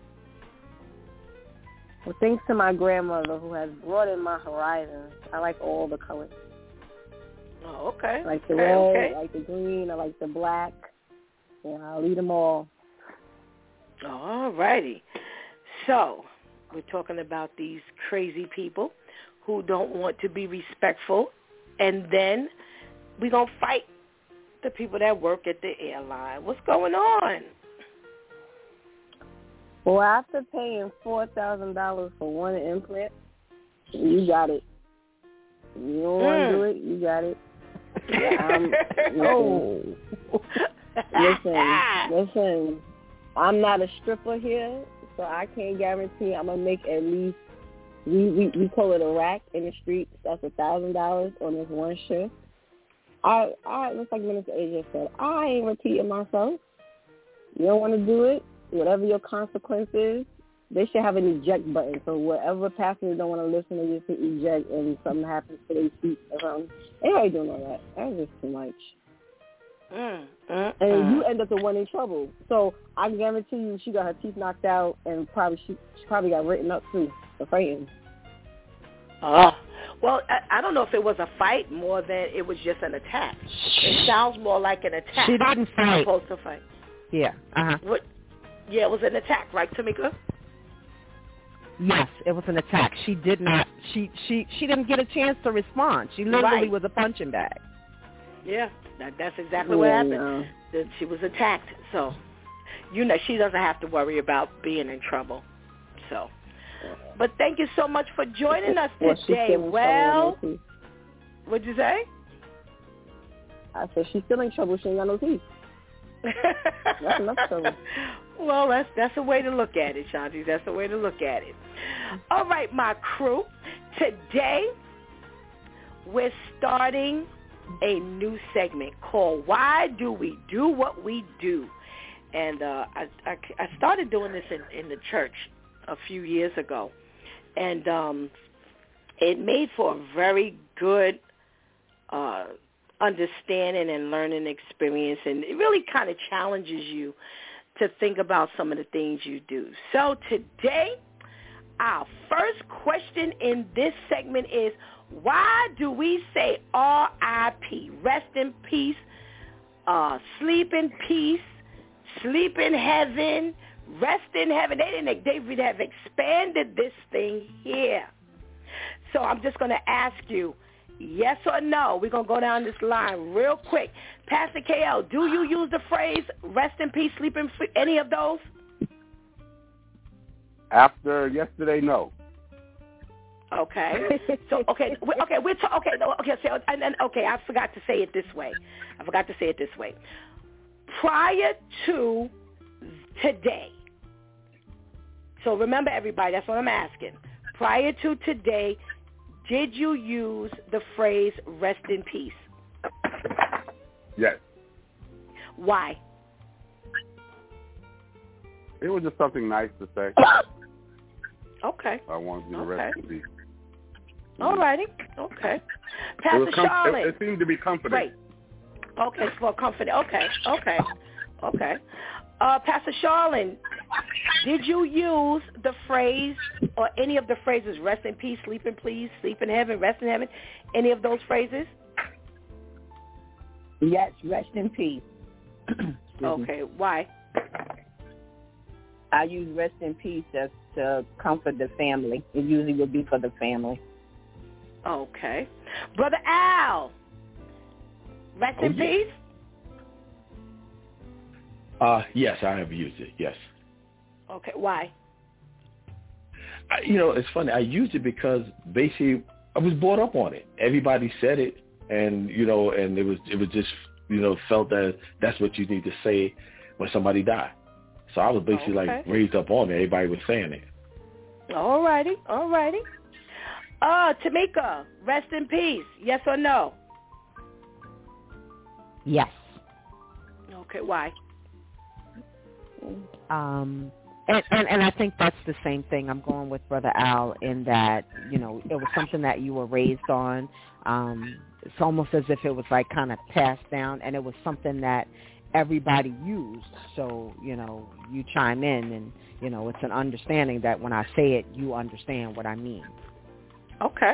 Well, thanks to my grandmother who has broadened my horizons, I like all the colors. Oh, okay. I like the red, I like the green, I like the black. And I'll eat them all. All righty. So, we're talking about these crazy people who don't want to be respectful, and then we're going to fight the people that work at the airline. What's going on? Well, after paying $4,000 for one implant, you got it. You don't want to do it, you got it. Listen, I'm not a stripper here, so I can't guarantee I'm going to make at least, we call it a rack in the streets. That's $1,000 on this one shift. I just like Minister AJ said, I ain't repeating myself. You don't want to do it, whatever your consequence is, they should have an eject button. So whatever passengers don't want to listen, they just hit eject and something happens to their seat or something. They ain't doing all that. That's just too much. And you end up the one in trouble. So I guarantee you she got her teeth knocked out and she probably got written up too for fighting. Well, I don't know if it was a fight more than it was just an attack. It sounds more like an attack. She didn't fight. Supposed to fight. Yeah. What? Yeah, it was an attack, right, Tamika? Yes, it was an attack. She did not. She didn't get a chance to respond. She literally was a punching bag. Yeah, that's exactly what happened. That she was attacked. So, she doesn't have to worry about being in trouble. So, but thank you so much for joining us today. Well, what'd you say? I said, she's still in trouble. She ain't got no teeth. That's enough trouble. Well, that's a way to look at it, Shanti. That's a way to look at it. All right, my crew. Today, we're starting a new segment called Why Do We Do What We Do? And I started doing this in the church a few years ago. And it made for a very good understanding and learning experience. And it really kind of challenges you to think about some of the things you do. So today, our first question in this segment is, why do we say R.I.P., rest in peace, sleep in peace, sleep in heaven, rest in heaven? They have expanded this thing here. So I'm just going to ask you, yes or no? We're going to go down this line real quick. Pastor KL, do you use the phrase rest in peace, sleep in free, any of those? After yesterday, no. Okay. So I forgot to say it this way. Prior to today. So remember, everybody, that's what I'm asking. Prior to today, did you use the phrase rest in peace? Yes. Why? It was just something nice to say. Okay. I wanted you to rest in peace. All righty. Okay. Pastor Charlotte. It seemed to be comforting. Right. Okay, for comforting. Okay. Pastor Charlene, did you use the phrase or any of the phrases rest in peace, sleep in peace, sleep in heaven, rest in heaven, any of those phrases? Yes, rest in peace. Okay, why? I use rest in peace as to comfort the family. It usually would be for the family. Okay. Brother Al, rest in peace? Yes, I have used it, yes. Okay, why? It's funny. I used it because basically I was brought up on it. Everybody said it, and, and it was just, felt that that's what you need to say when somebody died. So I was basically raised up on it. Everybody was saying it. All righty. Tamika, rest in peace. Yes or no? Yes. Okay, why? And I think that's the same thing. I'm going with Brother Al in that, it was something that you were raised on. It's almost as if it was like kind of passed down, and it was something that everybody used. So, you chime in and, it's an understanding that when I say it, you understand what I mean. Okay.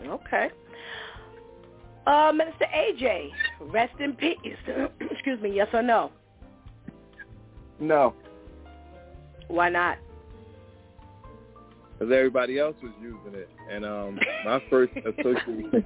Minister AJ, rest in peace. Excuse me, yes or no? No. Why not? Because everybody else was using it. And my first association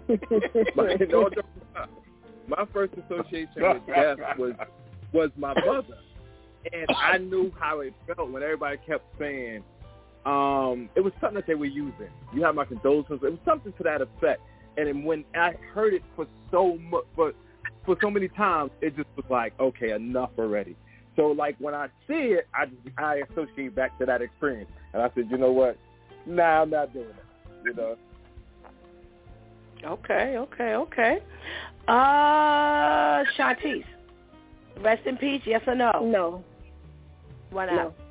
with death was my mother. And I knew how it felt when everybody kept saying, it was something that they were using. You have my condolences. It was something to that effect. And then when I heard it for so many times, it just was like, okay, enough already. So, like, when I see it, I associate back to that experience. And I said, you know what? Nah, I'm not doing it, Okay. Shantice, rest in peace, yes or no? No. Why not? No.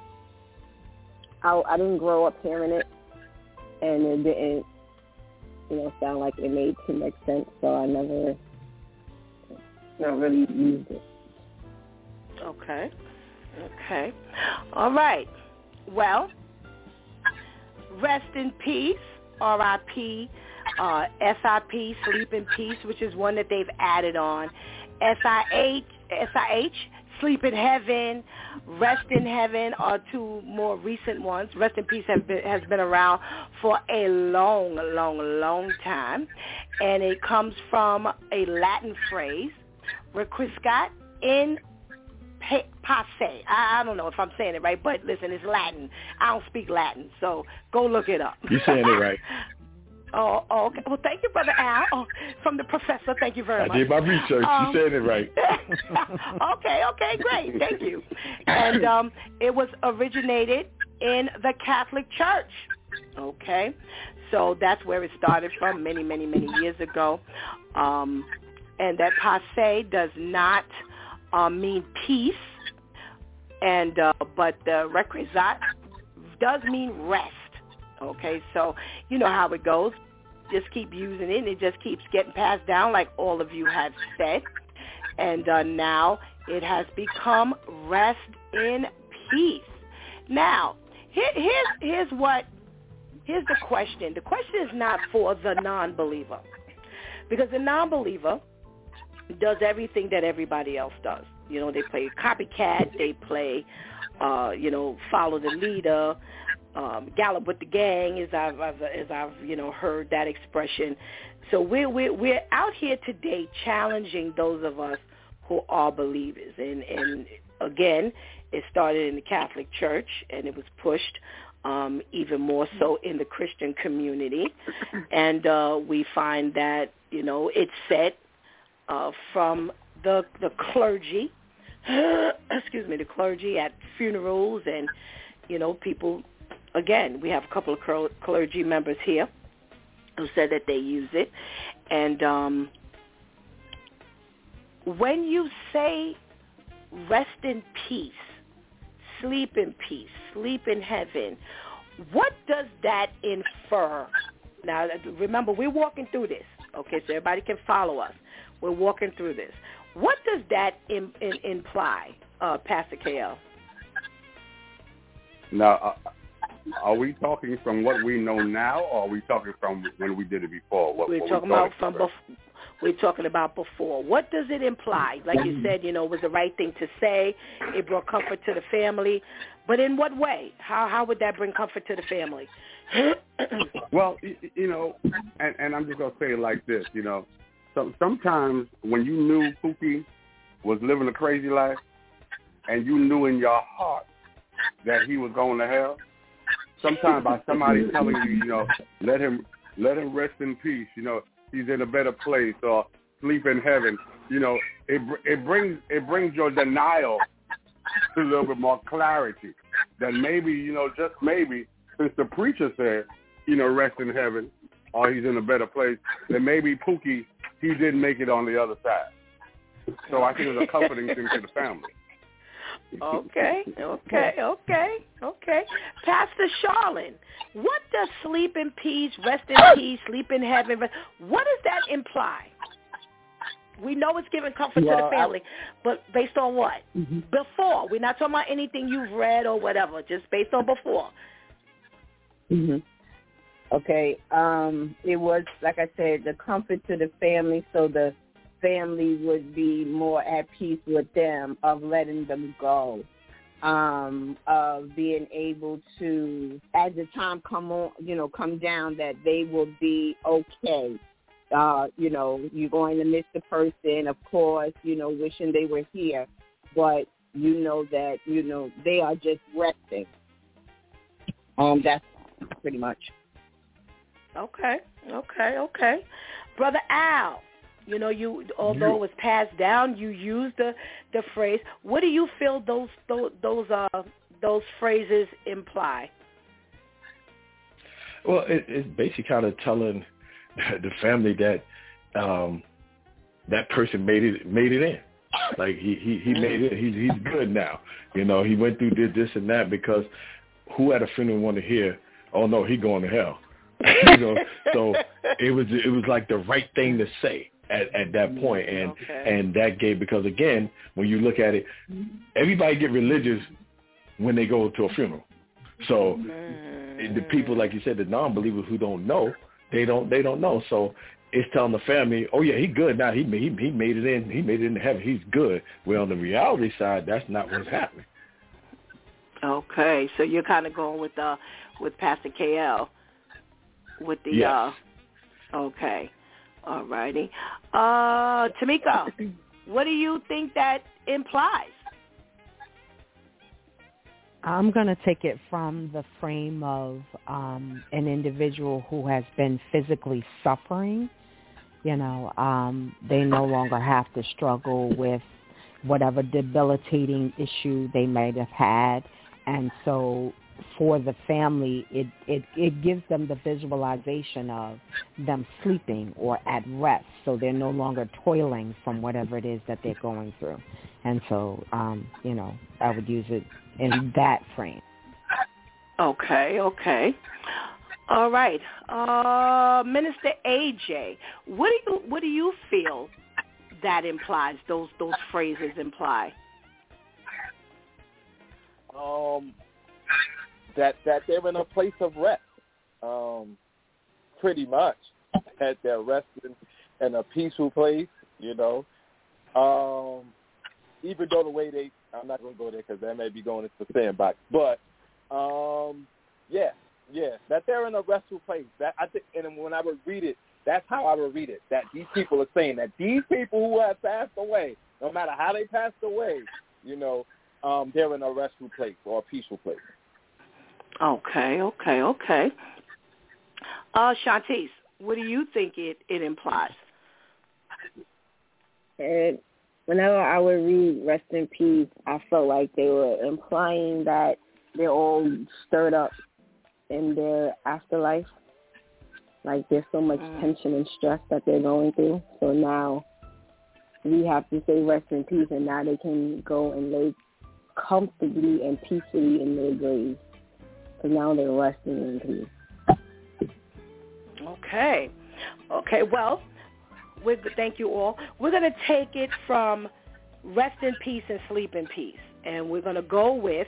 I didn't grow up hearing it, and it didn't, sound like it made too much sense, so I never really used it. Okay. All right. Well, rest in peace, R.I.P., S.I.P., sleep in peace, which is one that they've added on. S.I.H., sleep in heaven, rest in heaven are two more recent ones. Rest in peace has been around for a long time, and it comes from a Latin phrase, requiescat in pace. I don't know if I'm saying it right, but listen, it's Latin. I don't speak Latin, so go look it up. You're saying it right. Oh, okay. Well, thank you, Brother Al, from the professor. Thank you very much. I did my research. You said it right. Okay, great. Thank you. And it was originated in the Catholic Church. Okay, so that's where it started from many, many, many years ago. And that passe does not mean peace, and but the requisite does mean rest. Okay, so you know how it goes. Just keep using it, and it just keeps getting passed down, like all of you have said. And now it has become rest in peace. Now, here's the question. The question is not for the non-believer, because the non-believer does everything that everybody else does. You know, they play copycat, they play, follow the leader, gallop with the gang, as I've heard that expression. So we're out here today challenging those of us who are believers, and again, it started in the Catholic Church, and it was pushed even more so in the Christian community, and we find that it's set from the clergy, the clergy at funerals, and people. Again, we have a couple of clergy members here who said that they use it. And when you say rest in peace, sleep in peace, sleep in heaven, what does that infer? Now, remember, we're walking through this, okay, so everybody can follow us. We're walking through this. What does that imply, Pastor KL? Now, are we talking from what we know now, or are we talking from when we did it before? We're talking about before. What does it imply? Like you said, it was the right thing to say. It brought comfort to the family. But in what way? How would that bring comfort to the family? Well, and I'm just going to say it like this, So sometimes when you knew Pookie was living a crazy life, and you knew in your heart that he was going to hell, sometimes by somebody telling you, let him rest in peace, he's in a better place, or sleep in heaven, it brings your denial to a little bit more clarity. That maybe, just maybe, since the preacher said, rest in heaven, or he's in a better place, then maybe Pookie, he didn't make it on the other side. So I think it's a comforting thing to the family. Okay. Pastor Charlene, what does sleep in peace, rest in peace, sleep in heaven, what does that imply? We know it's giving comfort to the family, but based on what? Mm-hmm. Before. We're not talking about anything you've read or whatever, just based on before. Mm-hmm. Okay. It was, like I said, the comfort to the family, so the family would be more at peace with them, of letting them go, of being able to, as the time come down, that they will be okay. You're going to miss the person, of course, wishing they were here, but that, they are just resting. That's pretty much. Okay. Brother Al, although it was passed down, you used the phrase. What do you feel those phrases imply? Well, it's basically kind of telling the family that that person made it in. Like he made it. He's good now. He went through this and that, because who at a funeral want to hear, oh no, he going to hell. So it was like the right thing to say at that point, and that gave, because again, when you look at it, everybody get religious when they go to a funeral. So the people, like you said, the non-believers who don't know, they don't know. So it's telling the family, oh yeah, he good now. He made it in. He made it into heaven. He's good. Well, on the reality side, that's not what's happening. Okay, so you're kind of going with Pastor KL. With the yes. Okay, all righty. Tamika, what do you think that implies? I'm going to take it from the frame of an individual who has been physically suffering. You know, they no longer have to struggle with whatever debilitating issue they might have had. And so for the family, it gives them the visualization of them sleeping or at rest, so they're no longer toiling from whatever it is that they're going through. And so, you know, I would use it in that frame. Okay. All right. Minister AJ, what do you feel that implies, those phrases imply? That they're in a place of rest, pretty much. That they're resting in a peaceful place, you know. Even though the way I'm not going to go there because that may be going into the sandbox. But, yeah, that they're in a restful place. That I think, and when I would read it, that's how I would read it, that these people are saying that these people who have passed away, no matter how they passed away, you know, they're in a restful place or a peaceful place. Okay. Shantice, what do you think it implies? Whenever I would read Rest in Peace, I felt like they were implying that they're all stirred up in their afterlife. Like there's so much tension and stress that they're going through. So now we have to say rest in peace, and now they can go and lay comfortably and peacefully in their graves. Because now they're resting in peace. Okay. Well, thank you all. We're going to take it from rest in peace and sleep in peace, and we're going to go with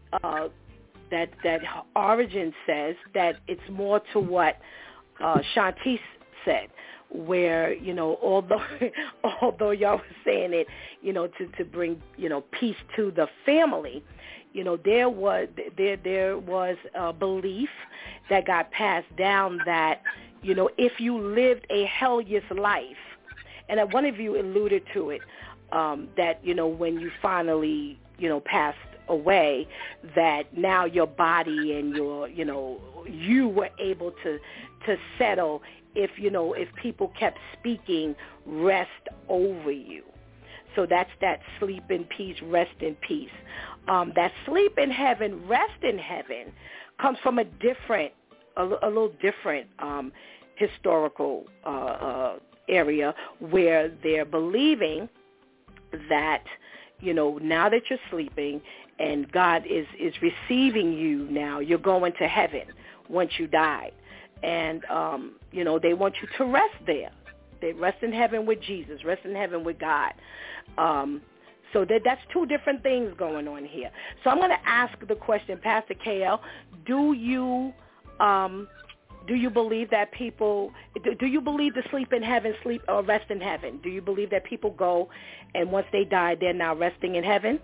that Origin says that it's more to what Shantice said, where, you know, although y'all were saying it, you know, to bring, you know, peace to the family, you know, there was a belief that got passed down that, you know, if you lived a hellish life, and one of you alluded to it, that, you know, when you finally, you know, passed away, that now your body and you were able to settle if, you know, if people kept speaking rest over you. So that's that sleep in peace, rest in peace. That sleep in heaven, rest in heaven comes from a little different historical area where they're believing that, you know, now that you're sleeping and God is receiving you now, you're going to heaven once you died. And, you know, they want you to rest there. They rest in heaven with Jesus, rest in heaven with God. So that's two different things going on here. So I'm going to ask the question, Pastor KL, do you believe that people, do you believe the sleep in heaven, sleep or rest in heaven? Do you believe that people go and once they die, they're now resting in heaven?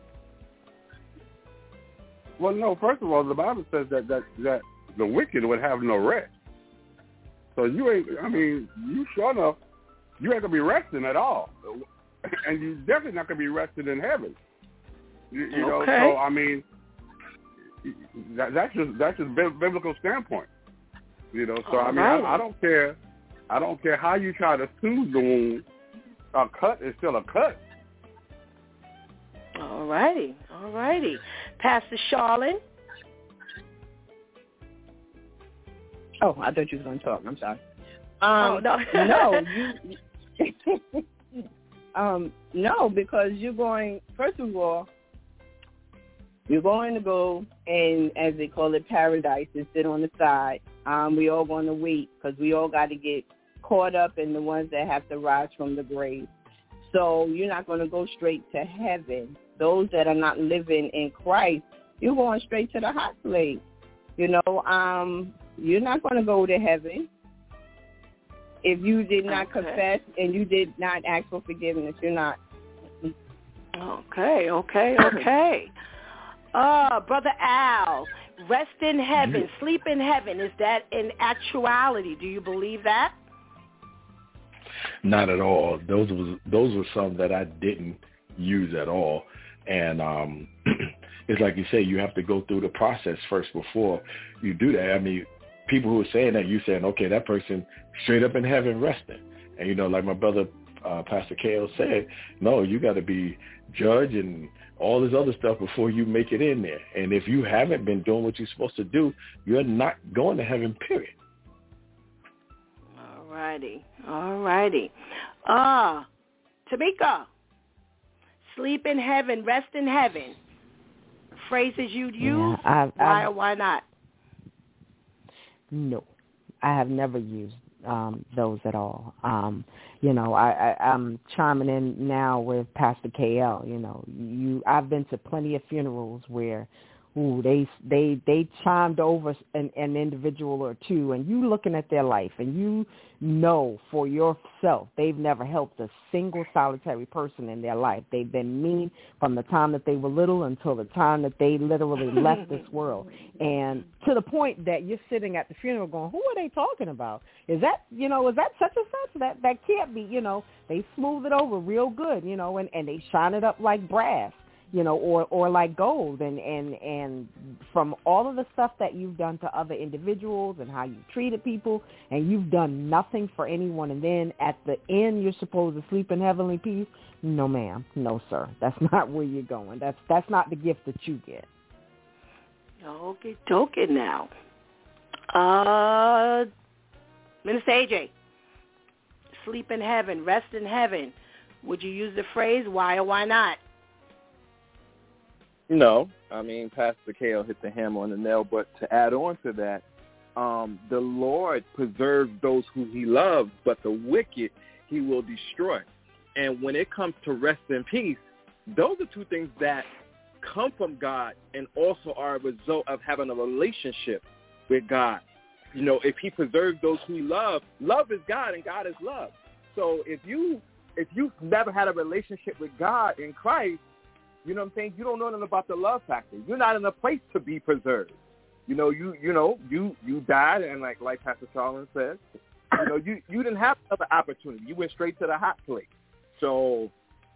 Well, no, first of all, the Bible says that the wicked would have no rest. So you sure enough, you ain't going to be resting at all. And you definitely not going to be resting in heaven. You know, so I mean, that's just biblical standpoint. You know, so I mean, I don't care how you try to soothe the wound. A cut is still a cut. All righty. Pastor Charlene. Oh, I thought you was going to talk. I'm sorry. No. No, because you're going, first of all, you're going to go and, as they call it, paradise and sit on the side. We all going to wait because we all got to get caught up in the ones that have to rise from the grave. So you're not going to go straight to heaven. Those that are not living in Christ, you're going straight to the hot place. You know, you're not going to go to heaven if you did not confess and you did not ask for forgiveness. You're not. Okay. Brother Al, rest in heaven, sleep in heaven. Is that in actuality? Do you believe that? Not at all. Those were some that I didn't use at all. And it's like you say, you have to go through the process first before you do that. I mean, people who are saying that, you saying, okay, that person straight up in heaven resting. And, you know, like my brother, Pastor Kale said, no, you got to be judged and all this other stuff before you make it in there. And if you haven't been doing what you're supposed to do, you're not going to heaven, period. All righty. Tamika, sleep in heaven, rest in heaven. Phrases you'd use, why or why not? No, I have never used those at all. You know, I'm chiming in now with Pastor KL. You know, I've been to plenty of funerals where they chimed over an individual or two, and you looking at their life, and you know for yourself they've never helped a single solitary person in their life. They've been mean from the time that they were little until the time that they literally left this world, and to the point that you're sitting at the funeral going, who are they talking about? Is that such and such? That can't be. You know, they smooth it over real good, you know, and they shine it up like brass, you know, or like gold, and from all of the stuff that you've done to other individuals and how you've treated people, and you've done nothing for anyone, and then at the end you're supposed to sleep in heavenly peace. No, ma'am. No, sir. That's not where you're going. That's not the gift that you get. Okay, now. Minister AJ, sleep in heaven, rest in heaven. Would you use the phrase why or why not? No, I mean, Pastor Kale hit the hammer on the nail, but to add on to that, the Lord preserves those who he loves, but the wicked he will destroy. And when it comes to rest in peace, those are two things that come from God and also are a result of having a relationship with God. You know, if he preserves those who he loves, love is God and God is love. So if you've never had a relationship with God in Christ, you know what I'm saying, you don't know nothing about the love factor. You're not in a place to be preserved. You died, and like Pastor Charlene said, you didn't have another opportunity. You went straight to the hot plate. So,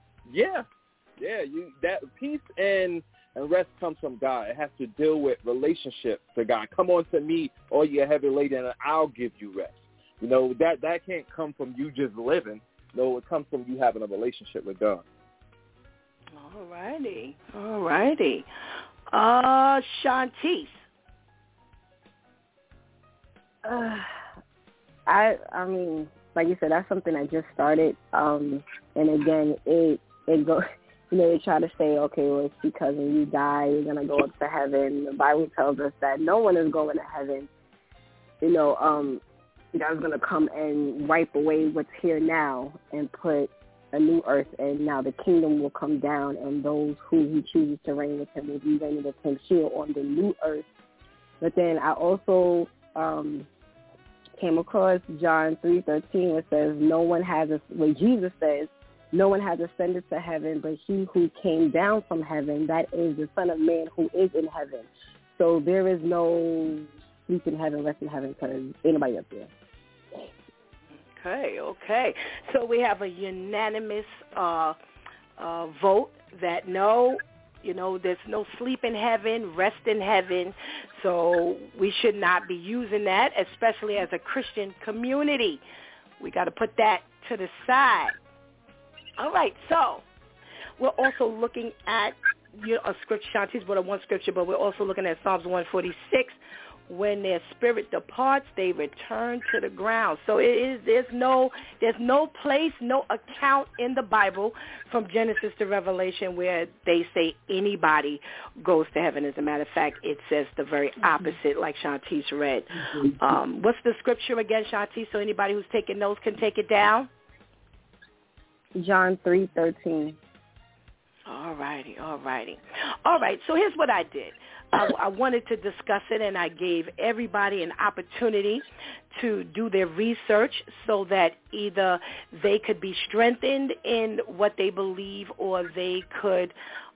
that peace and rest comes from God. It has to deal with relationship to God. Come on to me, all you heavy laden, and I'll give you rest. You know, that can't come from you just living. No, it comes from you having a relationship with God. All righty. Shantice. I mean, like you said, that's something I just started. And again, it goes. You know, they try to say, okay, well, it's because when you die, you're gonna go up to heaven. The Bible tells us that no one is going to heaven. You know, God's gonna come and wipe away what's here now and put a new earth, and now the kingdom will come down, and those who he chooses to reign with him will be reigning with him here on the new earth. But then I also came across John 3:13, which says, Jesus says, no one has ascended to heaven, but he who came down from heaven, that is the Son of Man who is in heaven. So there is no sleep in heaven, rest in heaven, because ain't nobody up there. Okay. So we have a unanimous vote that no, there's no sleep in heaven, rest in heaven. So we should not be using that, especially as a Christian community. We got to put that to the side. All right. So we're also looking at a scripture, Shanti's brought up one scripture, but we're also looking at Psalms 146. When their spirit departs, they return to the ground. So there's no place, no account in the Bible from Genesis to Revelation where they say anybody goes to heaven. As a matter of fact, it says the very opposite, like Shantice read. What's the scripture again, Shantice? So anybody who's taking notes can take it down. John 3:13. All righty. All right, so here's what I did. I wanted to discuss it, and I gave everybody an opportunity to do their research so that either they could be strengthened in what they believe or they could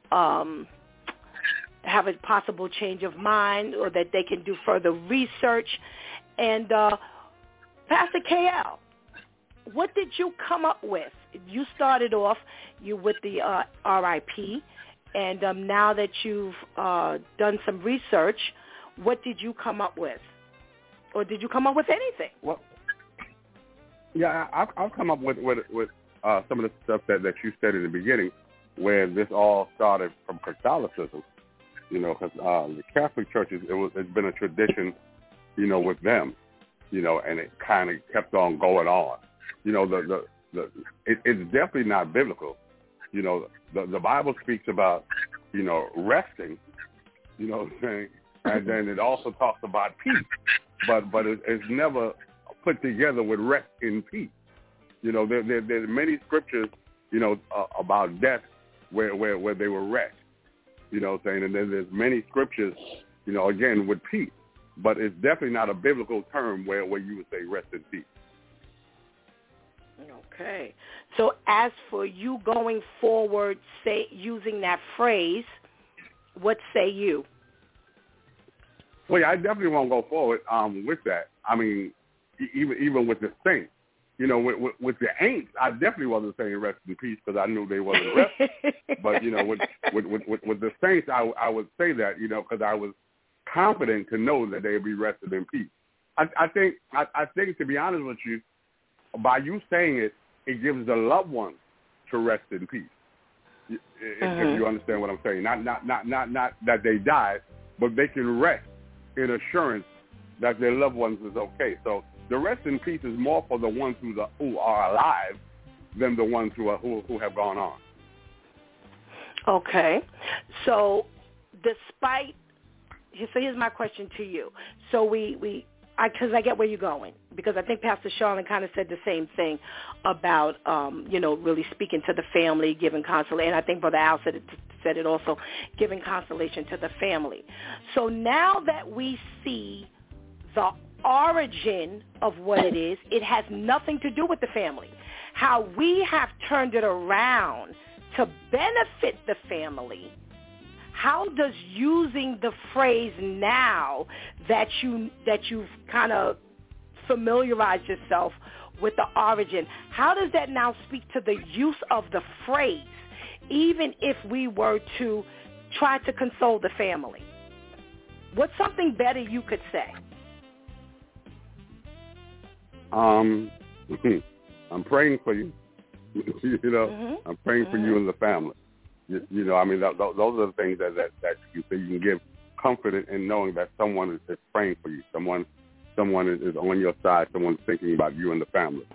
have a possible change of mind or that they can do further research. And Pastor KL, what did you come up with? You started off with the RIP, And now that you've done some research, what did you come up with? Or did you come up with anything? Well, yeah, I've come up with some of the stuff that you said in the beginning, where this all started from Catholicism. You know, because the Catholic Church, it's been a tradition, you know, with them, you know, and it kind of kept on going on. You know, it's definitely not biblical. You know, the Bible speaks about, you know, resting, you know what I'm saying, and then it also talks about peace, but it's never put together with rest in peace. You know, there's many scriptures, you know, about death where they were rest. You know what I'm saying? And then there's many scriptures, you know, again, with peace. But it's definitely not a biblical term where you would say rest in peace. Okay. So as for you going forward, say using that phrase, what say you? Well, yeah, I definitely won't go forward with that. I mean, even with the saints. You know, with the ain'ts, I definitely wasn't saying rest in peace because I knew they wasn't rest. But, you know, with the saints, I would say that, you know, because I was confident to know that they would be rested in peace. I think, to be honest with you, by you saying it, it gives the loved ones to rest in peace. If you understand what I'm saying. Not that they died, but they can rest in assurance that their loved ones is okay. So the rest in peace is more for the ones who are alive than the ones who have gone on. Okay. So here's my question to you. So because I get where you're going, because I think Pastor Charlene kind of said the same thing about, you know, really speaking to the family, giving consolation. And I think Brother Al said it also, giving consolation to the family. So now that we see the origin of what it is, it has nothing to do with the family. How we have turned it around to benefit the family. How does using the phrase now that you've kind of familiarized yourself with the origin, how does that now speak to the use of the phrase, even if we were to try to console the family? What's something better you could say? I'm praying for you. You know, I'm praying for you and the family. You know, I mean, those are the things that you can give comfort in knowing that someone is praying for you. Someone is on your side. Someone's thinking about you and the family.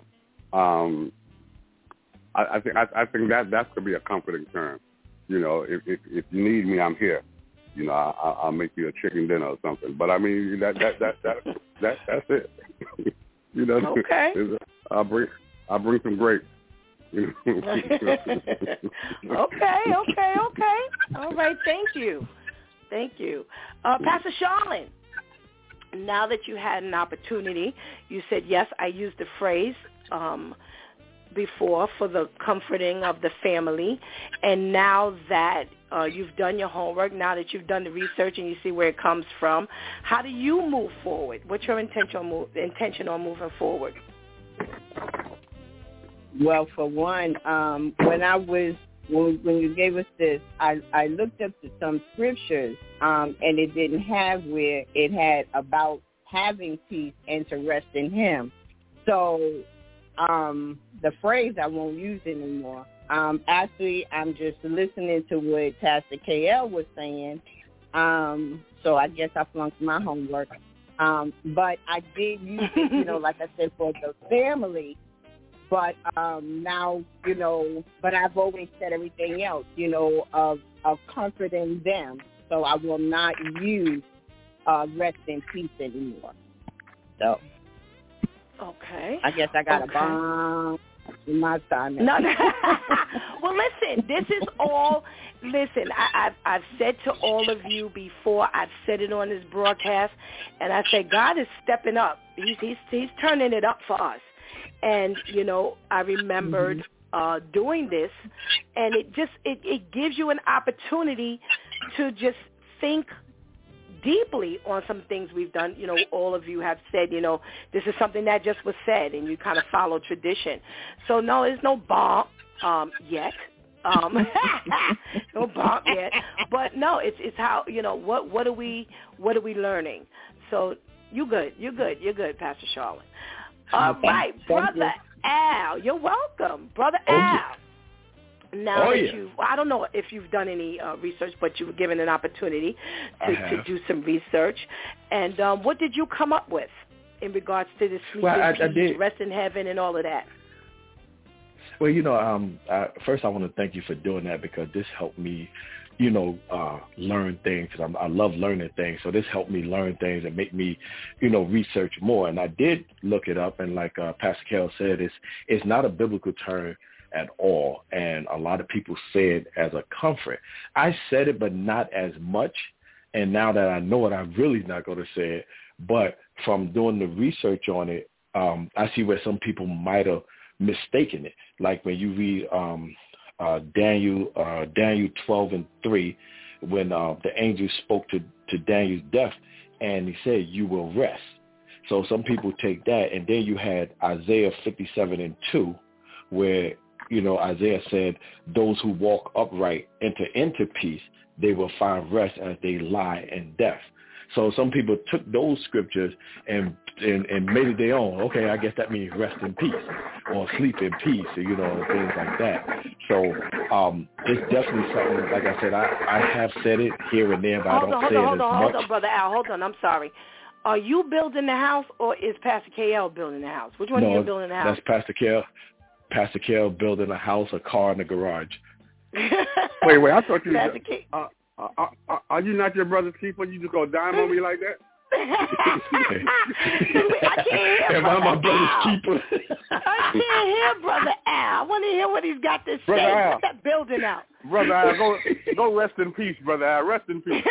I think that could be a comforting term. You know, if you need me, I'm here. You know, I'll make you a chicken dinner or something. But I mean, that's it. You know, okay. I'll bring some grapes. Okay. All right, thank you. Pastor Charlene, now that you had an opportunity, you said, yes, I used the phrase before for the comforting of the family, and now that you've done your homework, now that you've done the research and you see where it comes from, how do you move forward? What's your intention on moving forward? Well, for one, when you gave us this, I looked up to some scriptures, and it didn't have where it had about having peace and to rest in Him. So the phrase I won't use anymore. Actually, I'm just listening to what Pastor KL was saying. So I guess I flunked my homework. But I did use it, you know, like I said, for the family. But now, you know, but I've always said everything else, you know, of comforting them. So I will not use rest in peace anymore. So. Okay. I guess I got a bomb in my time. No. Well, listen, this is all. Listen, I've said to all of you before. I've said it on this broadcast, and I said God is stepping up. He's turning it up for us. And you know, I remembered doing this, and it gives you an opportunity to just think deeply on some things we've done. You know, all of you have said, you know, this is something that just was said, and you kind of follow tradition. So no, there's no bomb yet. No bomb yet. No, it's how, what are we learning? So you're good, Pastor Charlotte. All right, Brother Al, you're welcome, Brother Al. Now I don't know if you've done any research, but you were given an opportunity to do some research. And what did you come up with in regards to the sleep peace, rest in heaven, and all of that? Well, first I want to thank you for doing that, because this helped me, learn things, because I love learning things. So this helped me learn things and make me, research more. And I did look it up, and like Pastor Carol said, it's not a biblical term at all, and a lot of people say it as a comfort. I said it, but not as much, and now that I know it, I'm really not going to say it. But from doing the research on it, I see where some people might have mistaken it. Like when you read Daniel 12:3, when the angel spoke to Daniel's death, and he said, "You will rest." So some people take that, and then you had Isaiah 57:2, where Isaiah said, "Those who walk upright enter into peace; they will find rest as they lie in death." So some people took those scriptures and made it their own. Okay, I guess that means rest in peace or sleep in peace, and things like that. So it's definitely something. Like I said, I have said it here and there, but I don't say it as much. Hold on, Brother Al. Hold on. I'm sorry. Are you building the house, or is Pastor KL building the house? Which one are you building the house? That's Pastor KL. Pastor KL building a house, a car, and a garage. Wait, I thought you are you not your brother's keeper? You just go dime on me like that? I can't hear Am I my brother's keeper? I can't hear Brother Al. I want to hear what he's got to say. Get that building out. Brother Al, go rest in peace, Brother Al. Rest in peace.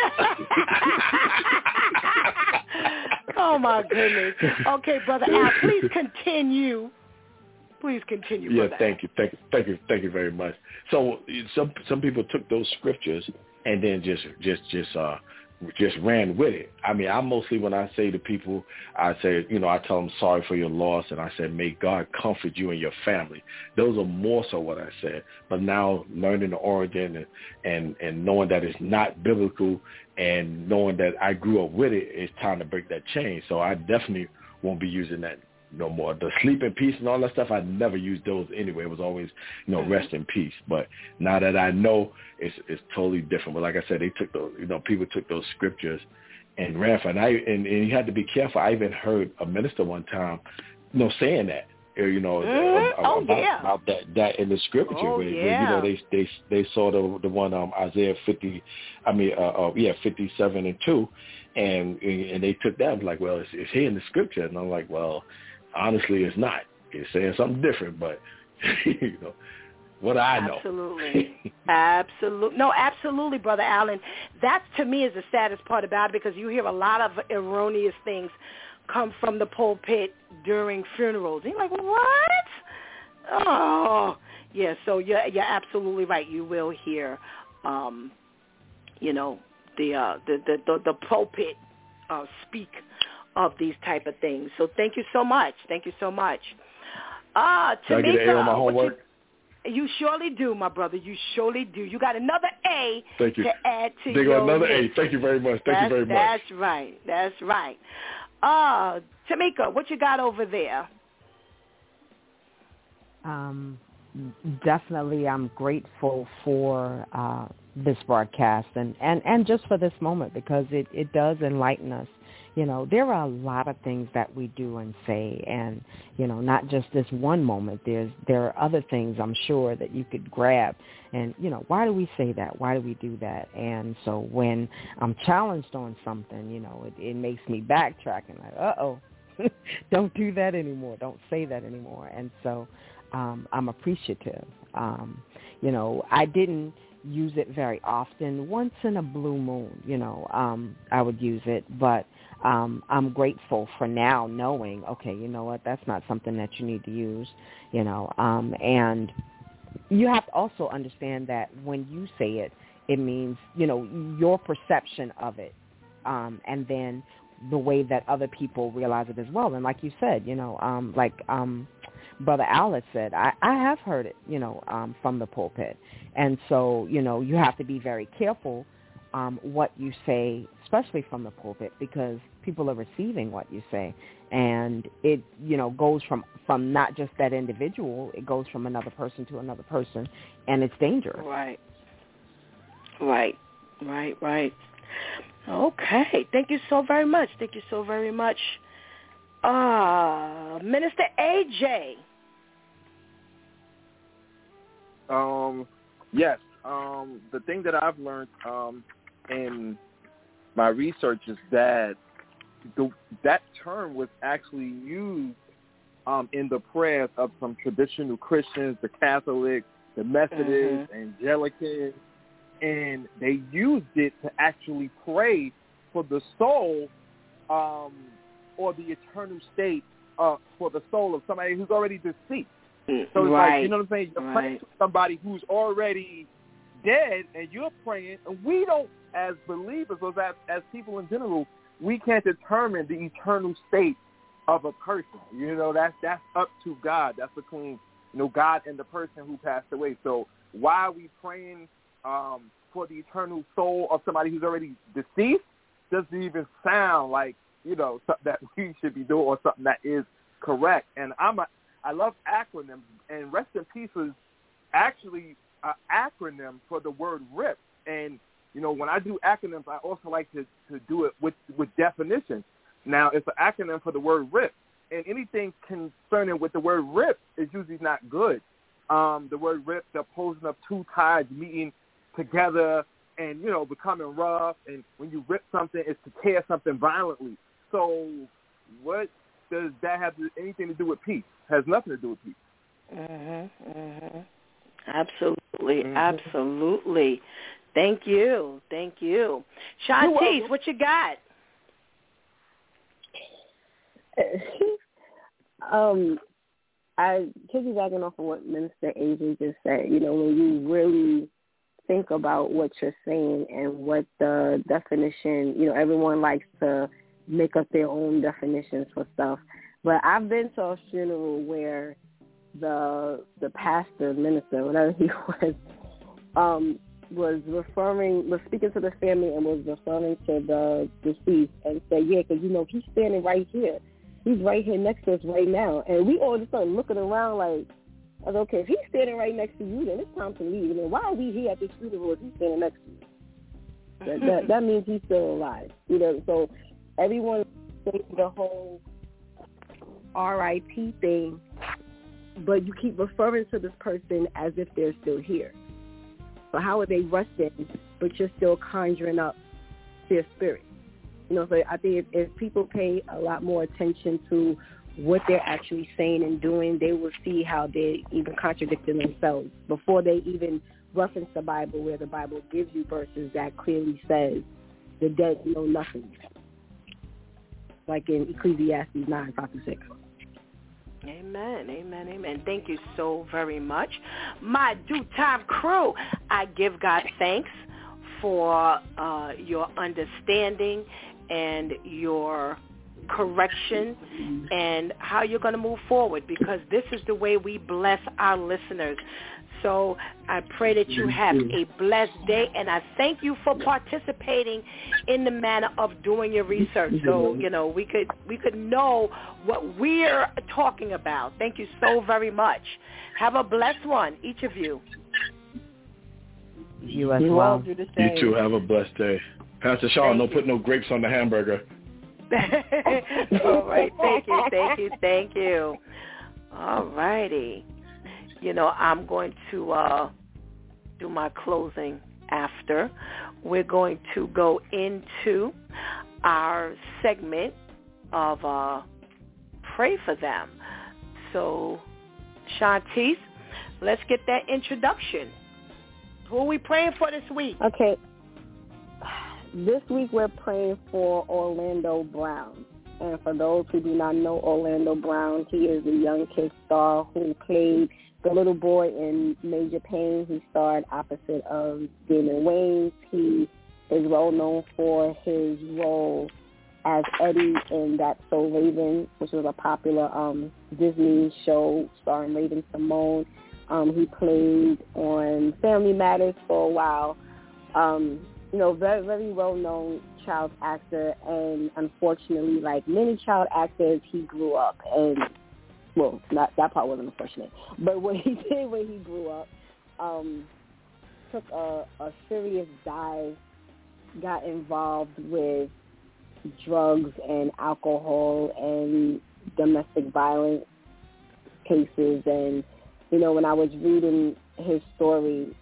Oh, my goodness. Okay, Brother Al, please continue. Please continue. Yeah, Brother Al. Thank you very much. So some people took those scriptures and then just ran with it. I mean, I mostly, when I say to people, I say, I tell them sorry for your loss, and I said, may God comfort you and your family. Those are more so what I said. But now learning the origin and knowing that it's not biblical, and knowing that I grew up with it, it's time to break that chain. So I definitely won't be using that no more. The sleep in peace and all that stuff, I never used those anyway. It was always, rest in peace. But now that I know, it's totally different. But like I said, they took those, people took those scriptures and ran for it. And you had to be careful. I even heard a minister one time, saying that, about that in the scripture. Where they saw the one Isaiah 57:2, and they took that and like, well, it's here in the scripture, and I'm like, well, honestly, it's not. It's saying something different, but what I know. Absolutely. No, absolutely, Brother Allen. That, to me, is the saddest part about it, because you hear a lot of erroneous things come from the pulpit during funerals. And you're like, what? Oh, yeah. So you're absolutely right. You will hear, the pulpit speak of these type of things. So thank you so much. Tamika, I get an A on my homework? You surely do, my brother. You surely do. You got another A to add to your your another list. A. Thank you very much. That's right. Tamika, what you got over there? Definitely, I'm grateful for this broadcast and just for this moment, because it does enlighten us. There are a lot of things that we do and say, and, not just this one moment. There are other things, I'm sure, that you could grab. And, why do we say that? Why do we do that? And so when I'm challenged on something, it makes me backtrack and like, uh-oh, don't do that anymore. Don't say that anymore. And so I'm appreciative. I didn't use it very often. Once in a blue moon, I would use it, but I'm grateful for now knowing, okay, you know what, that's not something that you need to use, and you have to also understand that when you say it, it means, your perception of it, and then the way that other people realize it as well. And like you said, Brother Al said, I have heard it, from the pulpit. And so, you have to be very careful what you say, especially from the pulpit, because people are receiving what you say. And it, goes from not just that individual, it goes from another person to another person, and it's dangerous. Right. Okay. Thank you so very much. Minister AJ. Yes. The thing that I've learned in my research is that that term was actually used in the prayers of some traditional Christians, the Catholics, the Methodists, Anglicans, and they used it to actually pray for the soul or the eternal state for the soul of somebody who's already deceased. So it's like, you know what I'm saying? You're praying for somebody who's already dead, and you're praying, and we don't, as believers or as people in general, we can't determine the eternal state of a person. That's up to God. That's between God and the person who passed away. So why are we praying for the eternal soul of somebody who's already deceased? Doesn't even sound like something that we should be doing or something that is correct. And I love acronyms, and Rest in Peace is actually an acronym for the word RIP. And when I do acronyms, I also like to do it with definitions. Now, it's an acronym for the word RIP, and anything concerning with the word RIP is usually not good. The word RIP, the opposing of two tides meeting together and, becoming rough, and when you rip something, it's to tear something violently. So what does that have anything to do with peace? It has nothing to do with peace. Absolutely. Thank you. Shantice, what you got? I piggybacking off of what Minister AJ just said, when you really think about what you're saying and what the definition, everyone likes to make up their own definitions for stuff. But I've been to a funeral where the pastor, minister, whatever he was speaking to the family and was referring to the deceased and said, because he's standing right here. He's right here next to us right now. And we all just started looking around like, I was okay, if he's standing right next to you, then it's time to leave. And then why are we here at this funeral if he's standing next to you? That means he's still alive. So everyone thinks the whole RIP thing, but you keep referring to this person as if they're still here. So how are they resting, but you're still conjuring up their spirit? So I think if people pay a lot more attention to what they're actually saying and doing, they will see how they're even contradicting themselves before they even reference the Bible, where the Bible gives you verses that clearly says the dead know nothing. Like in Ecclesiastes 9:5-6. Amen. Thank you so very much. My Due Time crew, I give God thanks for your understanding and your correction and how you're going to move forward, because this is the way we bless our listeners. So I pray that you have a blessed day, and I thank you for participating in the manner of doing your research, so we could know what we're talking about. Thank you so very much. Have a blessed one, each of you. You as well. You too. Have a blessed day. Pastor Sean, don't put no grapes on the hamburger. All right. Thank you. All righty. I'm going to do my closing after. We're going to go into our segment of Pray for Them. So, Shantice, let's get that introduction. Who are we praying for this week? Okay. This week we're praying for Orlando Brown. And for those who do not know Orlando Brown, he is a young kid star who played the little boy in Major Payne. He starred opposite of Damon Wayans. He is well known for his role as Eddie in That's So Raven, which was a popular Disney show starring Raven Simone. He played on Family Matters for a while. very, very well-known child actor, and unfortunately, like many child actors, he grew up, and, well, that part wasn't unfortunate, but what he did when he grew up, took a serious dive, got involved with drugs and alcohol and domestic violence cases, and, when I was reading his story,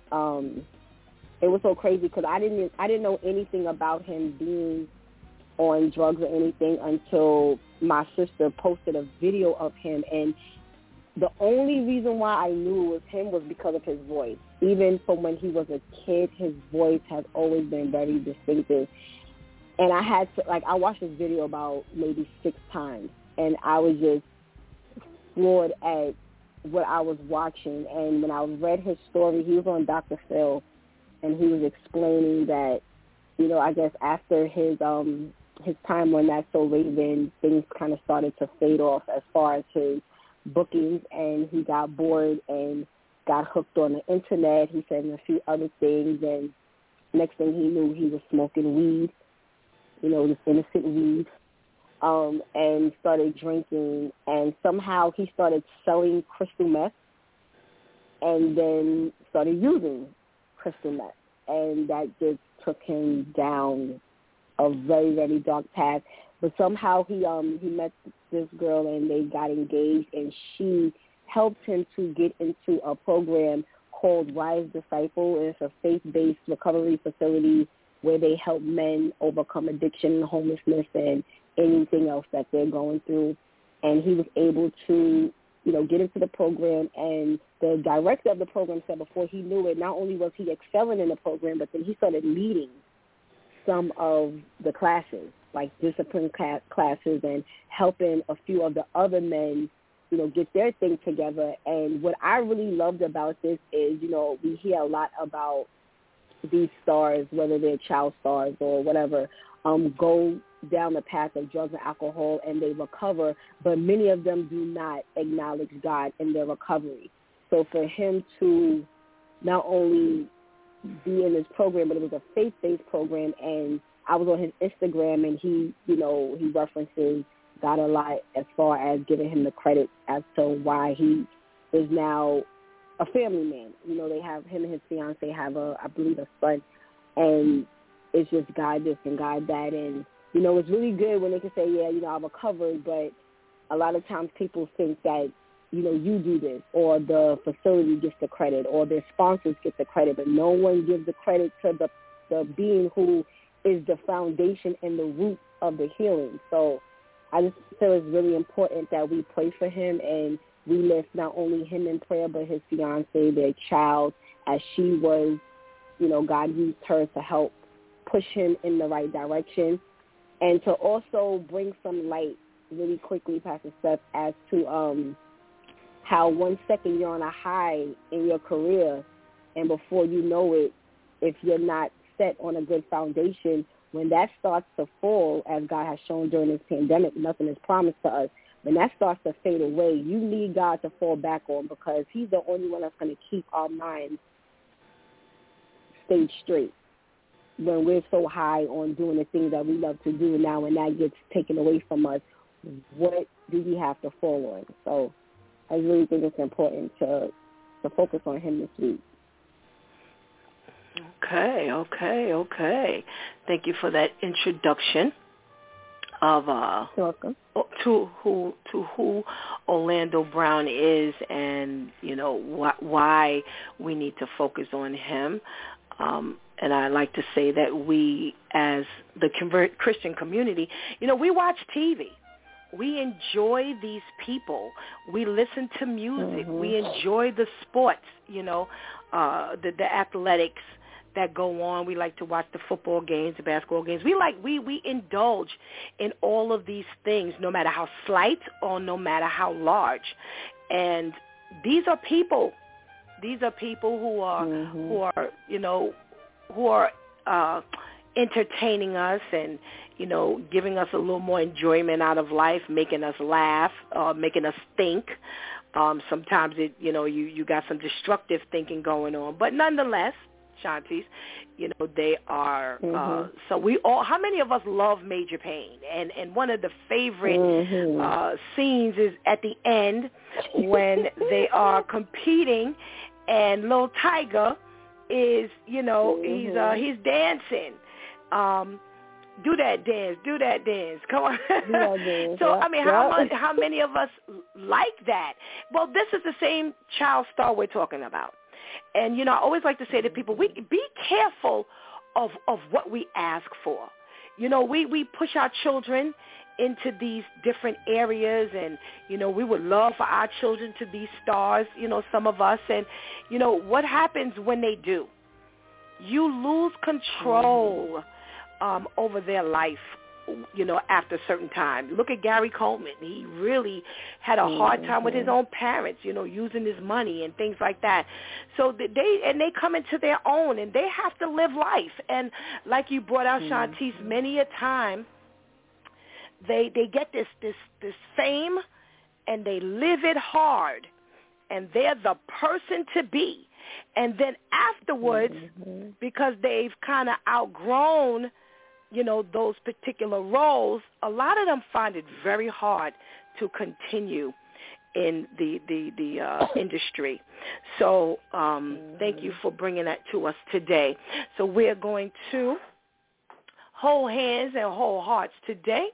it was so crazy because I didn't know anything about him being on drugs or anything until my sister posted a video of him, and the only reason why I knew it was him was because of his voice. Even from when he was a kid, his voice has always been very distinctive. And I had to, I watched this video about maybe 6 times, and I was just floored at what I was watching. And when I read his story, he was on Dr. Phil, and he was explaining that, I guess after his time on That's So Raven, things kind of started to fade off as far as his bookings, and he got bored and got hooked on the internet. He said, and a few other things, and next thing he knew, he was smoking weed, this innocent weed, and started drinking, and somehow he started selling crystal meth and then started using crystal meth, and that just took him down a very, very dark path. But somehow he met this girl, and they got engaged, and she helped him to get into a program called Wise Disciple. It's a faith-based recovery facility where they help men overcome addiction, homelessness, and anything else that they're going through. And he was able to, get into the program, and the director of the program said before he knew it, not only was he excelling in the program, but then he started leading some of the classes, like discipline classes, and helping a few of the other men, get their thing together. And what I really loved about this is, we hear a lot about these stars, whether they're child stars or whatever, go down the path of drugs and alcohol and they recover, but many of them do not acknowledge God in their recovery. So for him to not only be in this program, but it was a faith-based program, and I was on his Instagram, and he, he references God a lot as far as giving him the credit as to why he is now a family man. They have him and his fiance have I believe a son, and it's just God this and God that, and it's really good when they can say, yeah, I recovered, but a lot of times people think that, you do this, or the facility gets the credit, or their sponsors get the credit, but no one gives the credit to the being who is the foundation and the root of the healing. So I just feel it's really important that we pray for him, and we lift not only him in prayer, but his fiance, their child, as she was, God used her to help push him in the right direction, and to also bring some light really quickly, Pastor Steph, as to how 1 second you're on a high in your career, and before you know it, if you're not set on a good foundation, when that starts to fall, as God has shown during this pandemic, nothing is promised to us. When that starts to fade away, you need God to fall back on, because he's the only one that's going to keep our minds stayed straight when we're so high on doing the things that we love to do. Now when that gets taken away from us, what do we have to fall on? So I really think it's important to focus on him this week. Okay. Thank you for that introduction of to who Orlando Brown is, and why we need to focus on him. And I like to say that we, as the Christian community, we watch TV. We enjoy these people. We listen to music. Mm-hmm. We enjoy the sports, the athletics that go on. We like to watch the football games, the basketball games. We indulge in all of these things, no matter how slight or no matter how large. And these are people. These are people who are who are entertaining us and giving us a little more enjoyment out of life, making us laugh, making us think. Sometimes you got some destructive thinking going on, but nonetheless, Shantice. You know, they are, so we all, how many of us love Major Payne? And one of the favorite scenes is at the end when they are competing and Lil Tiger is, you know, he's dancing. Do that dance. Come on. So, I mean, how many of us like that? Well, this is the same child star we're talking about. And, you know, I always like to say to people, we be careful of what we ask for. You know, we push our children into these different areas, and, you know, we would love for our children to be stars, you know, some of us. And, you know, what happens when they do? You lose control over their life, you know, after a certain time. Look at Gary Coleman. He really had a hard time with his own parents, you know, using his money and things like that. So they come into their own, and they have to live life. And like you brought out, Shantice, many a time they get this fame, and they live it hard, and they're the person to be. And then afterwards, because they've kind of outgrown, you know, those particular roles, a lot of them find it very hard to continue in the industry. So thank you for bringing that to us today. So we're going to hold hands and hold hearts today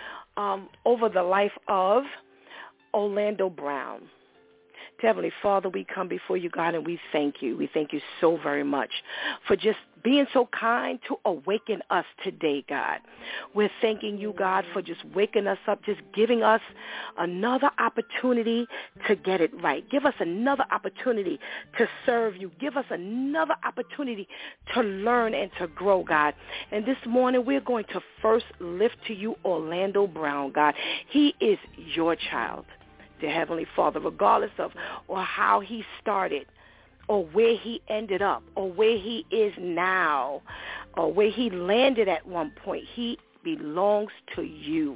over the life of Orlando Brown. Heavenly Father, we come before you, God, and we thank you. We thank you so very much for just being so kind to awaken us today, God. We're thanking you, God, for just waking us up, just giving us another opportunity to get it right. Give us another opportunity to serve you. Give us another opportunity to learn and to grow, God. And this morning, we're going to first lift to you Orlando Brown, God. He is your child. Dear Heavenly Father, regardless of or how he started or where he ended up or where he is now or where he landed at one point, he belongs to you.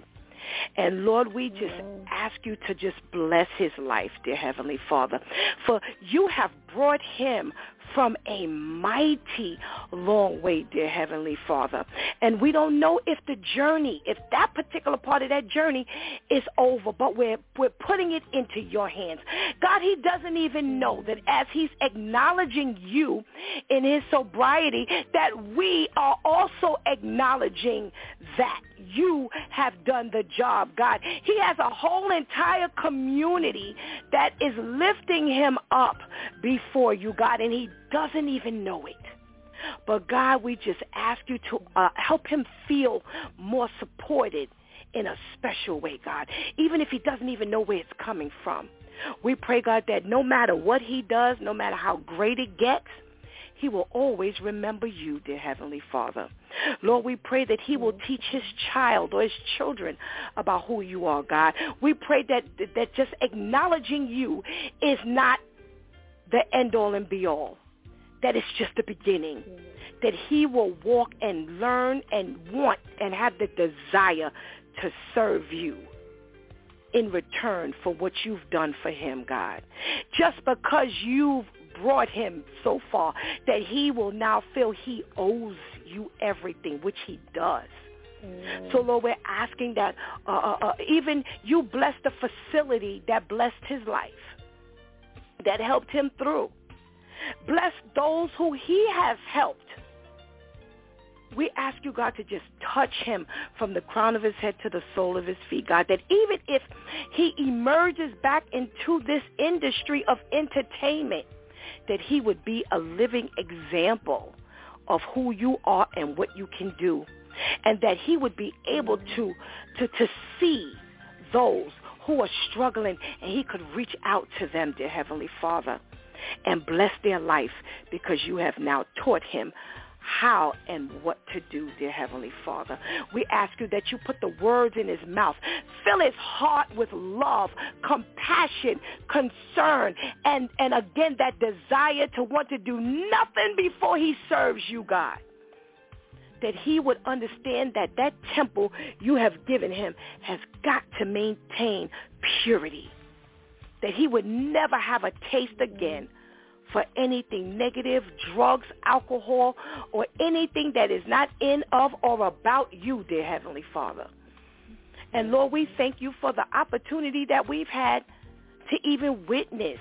And Lord, we just ask you to just bless his life, dear Heavenly Father, for you have brought him from a mighty long way, dear Heavenly Father. And we don't know if the journey, if that particular part of that journey is over, but we're putting it into your hands. God, he doesn't even know that as he's acknowledging you in his sobriety, that we are also acknowledging that you have done the job, God. He has a whole entire community that is lifting him up before you, God, and he doesn't even know it. But God, we just ask you to help him feel more supported in a special way, God, even if he doesn't even know where it's coming from. We pray, God, that no matter what he does, no matter how great it gets, he will always remember you, dear Heavenly Father. Lord, we pray that he will teach his child or his children about who you are, God. We pray that just acknowledging you is not the end-all and be-all, that it's just the beginning, that he will walk and learn and want and have the desire to serve you in return for what you've done for him, God. Just because you've brought him so far, that he will now feel he owes you everything, which he does. So, Lord, we're asking that even you bless the facility that blessed his life, that helped him through. Bless those who he has helped. We ask you, God, to just touch him from the crown of his head to the sole of his feet, God, that even if he emerges back into this industry of entertainment, that he would be a living example of who you are and what you can do, and that he would be able to see those who are struggling, and he could reach out to them, dear Heavenly Father, and bless their life, because you have now taught him how and what to do, dear Heavenly Father. We ask you that you put the words in his mouth. Fill his heart with love, compassion, concern, and again, that desire to want to do nothing before he serves you, God. That he would understand that temple you have given him has got to maintain purity. That he would never have a taste again for anything negative, drugs, alcohol, or anything that is not in, of, or about you, dear Heavenly Father. And Lord, we thank you for the opportunity that we've had to even witness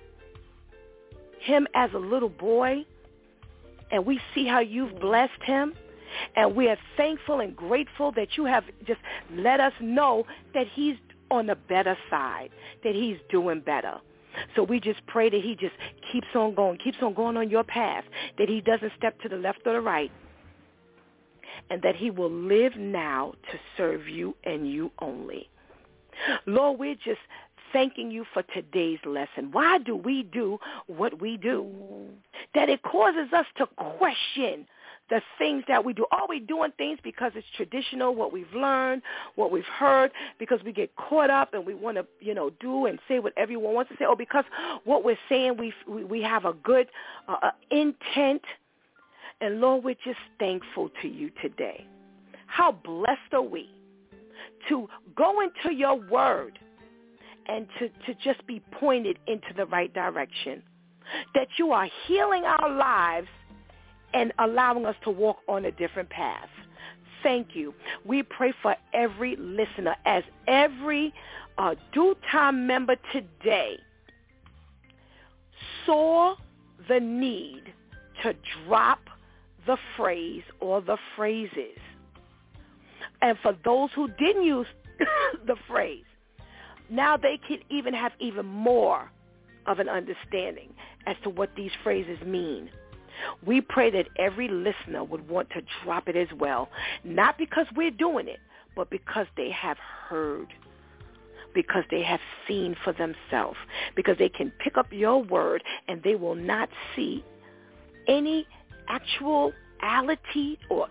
him as a little boy, and we see how you've blessed him, and we are thankful and grateful that you have just let us know that he's on the better side, that he's doing better. So we just pray that he just keeps on going on your path, that he doesn't step to the left or the right, and that he will live now to serve you and you only. Lord, we're just thanking you for today's lesson. Why do we do what we do? That it causes us to question the things that we do. Are we doing things because it's traditional, what we've learned, what we've heard, because we get caught up and we want to, do and say what everyone wants to say, or because what we're saying we have a good intent? And Lord, we're just thankful to you today. How blessed are we to go into your word and to just be pointed into the right direction, that you are healing our lives and allowing us to walk on a different path. Thank you. We pray for every listener, as every Due Time member today saw the need to drop the phrase or the phrases. And for those who didn't use the phrase, now they can even have even more of an understanding as to what these phrases mean. We pray that every listener would want to drop it as well, not because we're doing it, but because they have heard, because they have seen for themselves, because they can pick up your word and they will not see any actuality or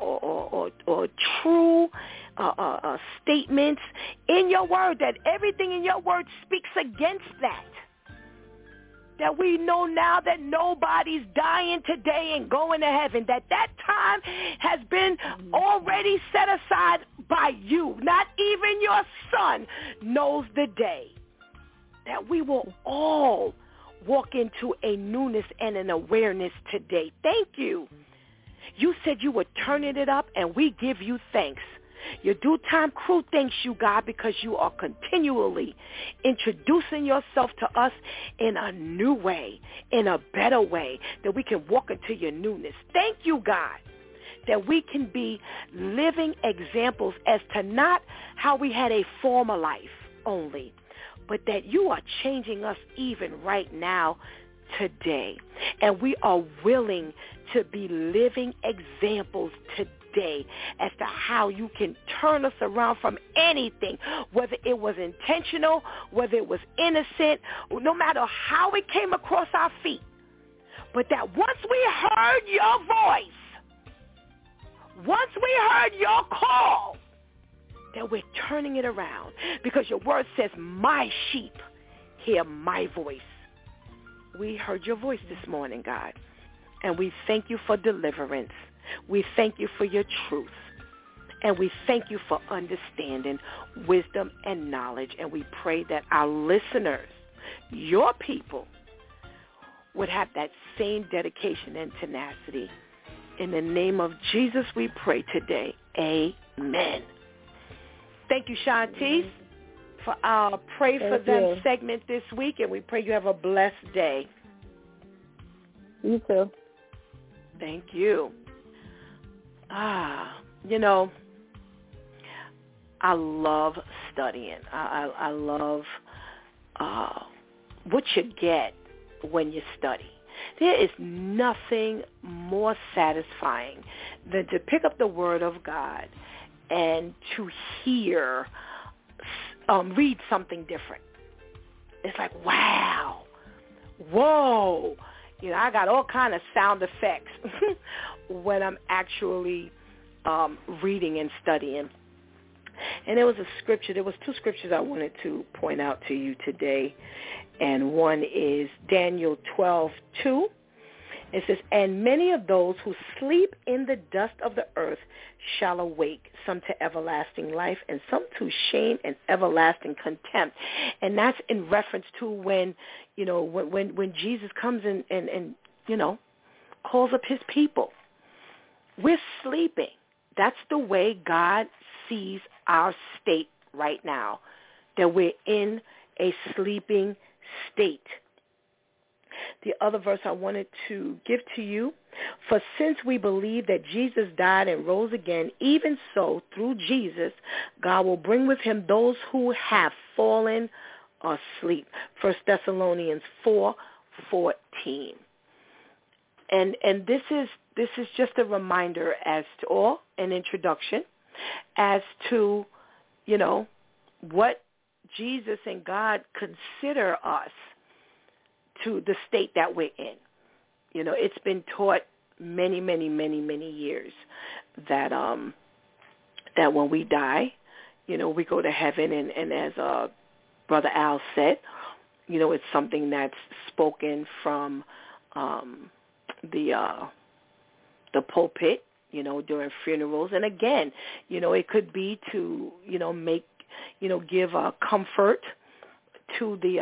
true statements in your word, that everything in your word speaks against that. That we know now that nobody's dying today and going to heaven, that time has been already set aside by you. Not even your son knows the day. That we will all walk into a newness and an awareness today. Thank you. You said you were turning it up, and we give you thanks. Your Due Time crew thanks you, God, because you are continually introducing yourself to us in a new way, in a better way, that we can walk into your newness. Thank you, God, that we can be living examples as to not how we had a former life only, but that you are changing us even right now, today. And we are willing to be living examples today as to how you can turn us around from anything, whether it was intentional, whether it was innocent, no matter how it came across our feet. But that once we heard your voice, once we heard your call, that we're turning it around, because your word says, my sheep hear my voice. We heard your voice this morning, God, and we thank you for deliverance. We thank you for your truth, and we thank you for understanding, wisdom, and knowledge, and we pray that our listeners, your people, would have that same dedication and tenacity. In the name of Jesus, we pray today. Amen. Thank you, Shantice, for our Pray for Them segment this week, and we pray you have a blessed day. You too. Thank you. I love studying. I love what you get when you study. There is nothing more satisfying than to pick up the Word of God and to hear, read something different. It's like, wow, whoa. I got all kind of sound effects when I'm actually reading and studying. And there was two scriptures I wanted to point out to you today. And one is Daniel 12:2, It says, and many of those who sleep in the dust of the earth shall awake, some to everlasting life and some to shame and everlasting contempt. And that's in reference to when, you know, when Jesus comes and you know, calls up his people. We're sleeping. That's the way God sees our state right now, that we're in a sleeping state. The other verse I wanted to give to you, for since we believe that Jesus died and rose again, even so, through Jesus, God will bring with him those who have fallen asleep. 1 Thessalonians 4:14. And this is just a reminder as to, or an introduction as to, you know, what Jesus and God consider us to the state that we're in. You know, it's been taught many, many, many, many years that that when we die, you know, we go to heaven, and as Brother Al said, you know, it's something that's spoken from the pulpit, you know, during funerals. And again, you know, it could be to, you know, make, you know, give comfort to the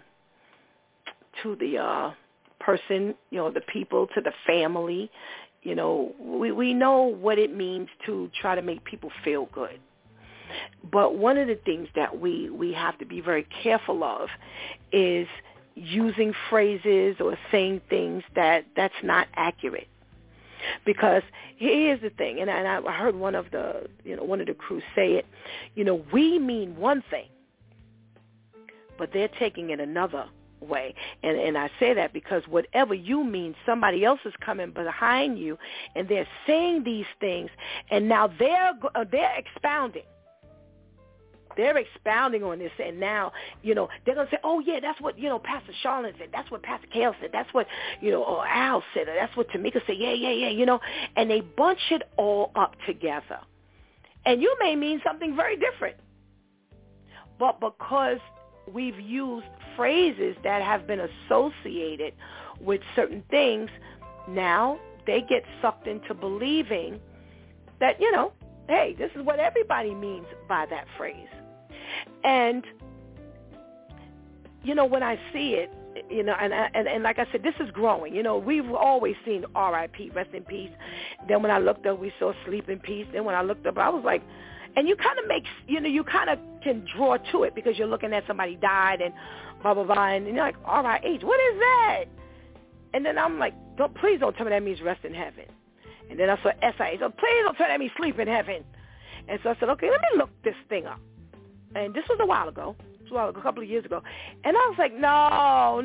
person, you know, the people, to the family. You know, we know what it means to try to make people feel good. But one of the things that we have to be very careful of is using phrases or saying things that's not accurate. Because here's the thing, and I heard one of the crew say it, you know, we mean one thing, but they're taking it another way. And I say that because whatever you mean, somebody else is coming behind you, and they're saying these things, and now they're expounding. They're expounding on this, and now, you know, they're going to say, oh, yeah, that's what, you know, Pastor Charlene said. That's what Pastor Kale said. That's what, you know, or Al said. Or that's what Tamika said. Yeah, you know. And they bunch it all up together. And you may mean something very different. But because we've used phrases that have been associated with certain things, now they get sucked into believing that, you know, hey, this is what everybody means by that phrase. And, you know, when I see it, you know, and like I said, this is growing. You know, we've always seen R.I.P., rest in peace. Then when I looked up, we saw sleep in peace. Then when I looked up, I was like, and you kind of make, you know, you kind of can draw to it because you're looking at somebody died and blah, blah, blah. And you're like, R.I.H., what is that? And then I'm like, please don't tell me that means rest in heaven. And then I saw S.I.H., so please don't tell me that means sleep in heaven. And so I said, okay, let me look this thing up. And this was a while ago. A couple of years ago. And I was like, no,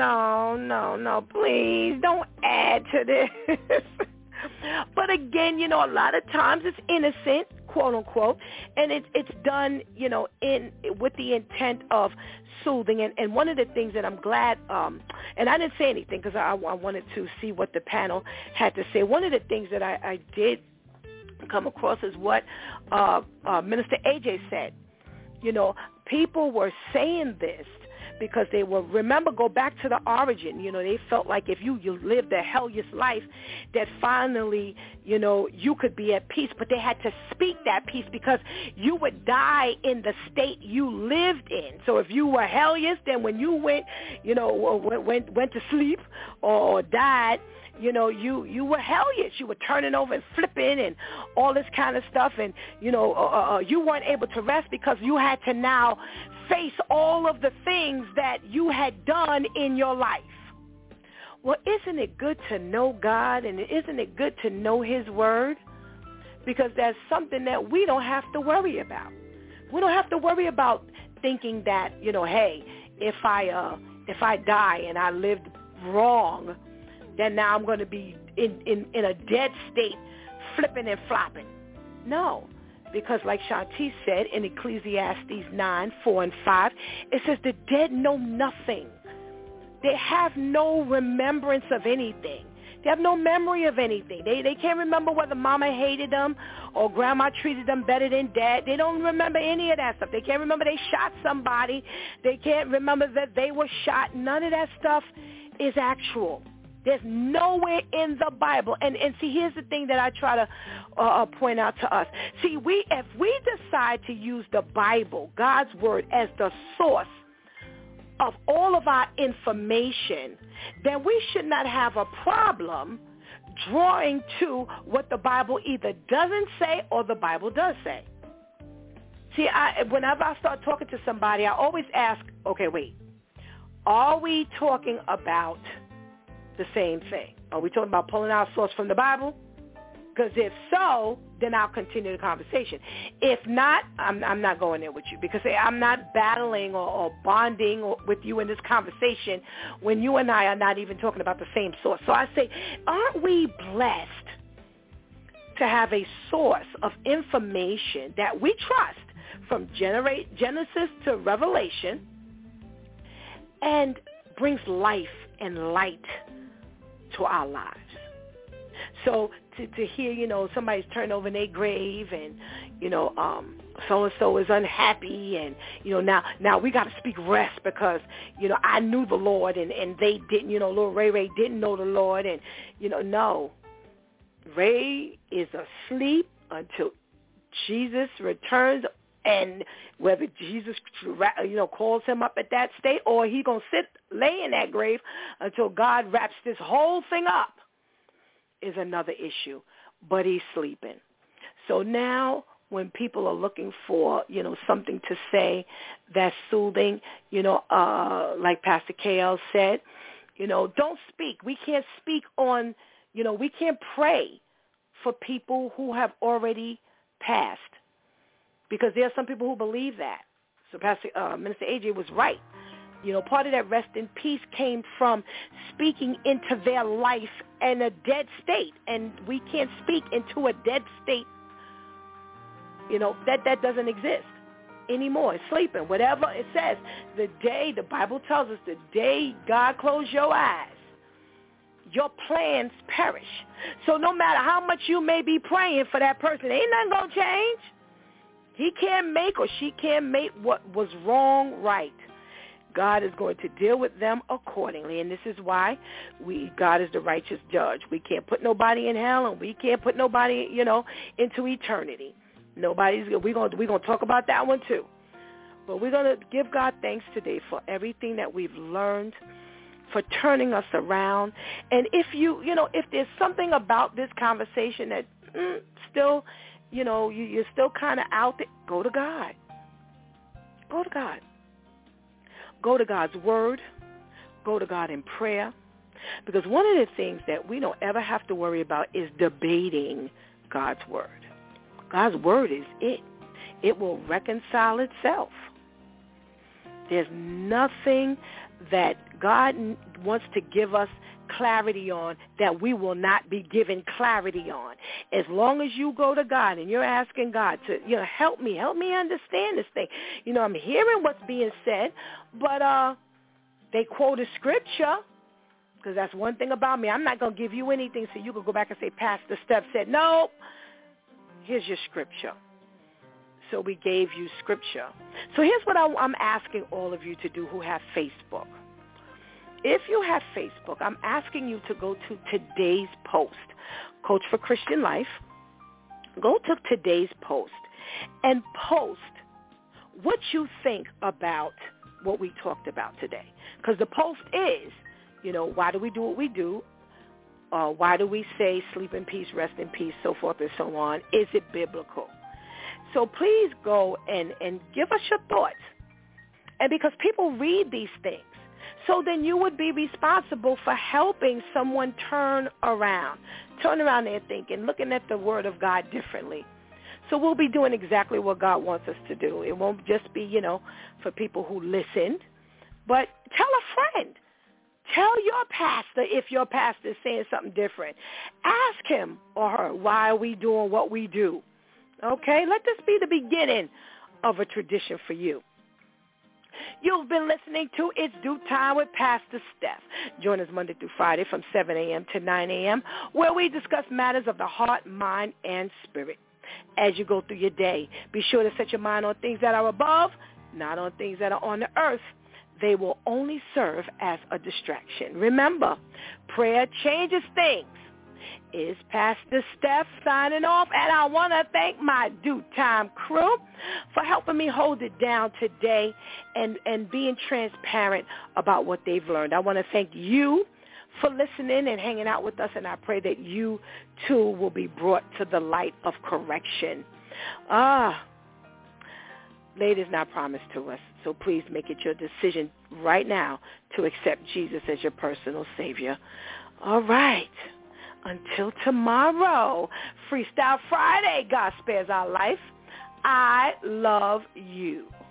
please don't add to this. But again, you know, a lot of times it's innocent, quote unquote, and it's done, you know, with the intent of soothing. And one of the things that I'm glad, and I didn't say anything because I wanted to see what the panel had to say. One of the things that I did come across is what Minister AJ said. You know, people were saying this because they were, remember, go back to the origin. You know, they felt like if you lived a hellish life, that finally, you know, you could be at peace. But they had to speak that peace because you would die in the state you lived in. So if you were hellish, then when you went, you know, went to sleep or died, you know, you were hellish. You were turning over and flipping and all this kind of stuff. And, you know, you weren't able to rest because you had to now face all of the things that you had done in your life. Well, isn't it good to know God, and isn't it good to know his word? Because that's something that we don't have to worry about. We don't have to worry about thinking that, you know, hey, if I die and I lived wrong, then now I'm going to be in a dead state, flipping and flopping. No, because like Shanti said in Ecclesiastes 9:4-5, it says the dead know nothing. They have no remembrance of anything. They have no memory of anything. They can't remember whether mama hated them or grandma treated them better than dad. They don't remember any of that stuff. They can't remember they shot somebody. They can't remember that they were shot. None of that stuff is actual. There's nowhere in the Bible. And see, here's the thing that I try to point out to us. See, if we decide to use the Bible, God's word, as the source of all of our information, then we should not have a problem drawing to what the Bible either doesn't say or the Bible does say. See, whenever I start talking to somebody, I always ask, okay, wait, are we talking about the same thing? Are we talking about pulling our source from the Bible? Because if so, then I'll continue the conversation. If not, I'm not going there with you, because I'm not battling or bonding with you in this conversation when you and I are not even talking about the same source. So I say, aren't we blessed to have a source of information that we trust from Genesis to Revelation and brings life and light to our lives? So to hear, somebody's turned over in their grave and, so-and-so is unhappy and, now we got to speak rest because, I knew the Lord and they didn't, little Ray didn't know the Lord and, no. Ray is asleep until Jesus returns, and whether Jesus, calls him up at that state or he going to lay in that grave until God wraps this whole thing up is another issue, but he's sleeping. So now when people are looking for, something to say that's soothing, like Pastor KL said, don't speak. We can't speak on, we can't pray for people who have already passed, because there are some people who believe that. So Minister AJ was right. Part of that rest in peace came from speaking into their life in a dead state. And we can't speak into a dead state, that doesn't exist anymore. It's sleeping. Whatever it says, the Bible tells us, the day God closed your eyes, your plans perish. So no matter how much you may be praying for that person, ain't nothing going to change. He can't make or she can't make what was wrong right. God is going to deal with them accordingly, and this is why God is the righteous judge. We can't put nobody in hell, and we can't put nobody, into eternity. We're going to talk about that one too. But we're going to give God thanks today for everything that we've learned, for turning us around. And if if there's something about this conversation that still, you're still kind of out there, go to God. Go to God. Go to God's word. Go to God in prayer. Because one of the things that we don't ever have to worry about is debating God's word. God's word is it. It will reconcile itself. There's nothing that God wants to give us clarity on that we will not be given clarity on. As long as you go to God and you're asking God to, help me understand this thing. I'm hearing what's being said, but they quote a scripture, because that's one thing about me. I'm not going to give you anything so you can go back and say, Pastor Steph said, no, here's your scripture. So we gave you scripture. So here's what I'm asking all of you to do who have Facebook. If you have Facebook, I'm asking you to go to today's post, Coach for Christian Life. Go to today's post and post what you think about what we talked about today. Because the post is, why do we do what we do? Why do we say sleep in peace, rest in peace, so forth and so on? Is it biblical? So please go and give us your thoughts. And because people read these things, so then you would be responsible for helping someone turn around their thinking, looking at the word of God differently. So we'll be doing exactly what God wants us to do. It won't just be, for people who listened, but tell a friend. Tell your pastor if your pastor is saying something different. Ask him or her, why are we doing what we do? Okay? Let this be the beginning of a tradition for you. You've been listening to It's Due Time with Pastor Steph. Join us Monday through Friday from 7 a.m. to 9 a.m., where we discuss matters of the heart, mind, and spirit. As you go through your day, be sure to set your mind on things that are above, not on things that are on the earth. they will only serve as a distraction. Remember, prayer changes things. Is Pastor Steph signing off, and I want to thank my Due Time crew for helping me hold it down today and being transparent about what they've learned. I want to thank you for listening and hanging out with us, and I pray that you, too, will be brought to the light of correction. Late is not promised to us, so please make it your decision right now to accept Jesus as your personal Savior. All right. Until tomorrow, Freestyle Friday, God spares our life. I love you.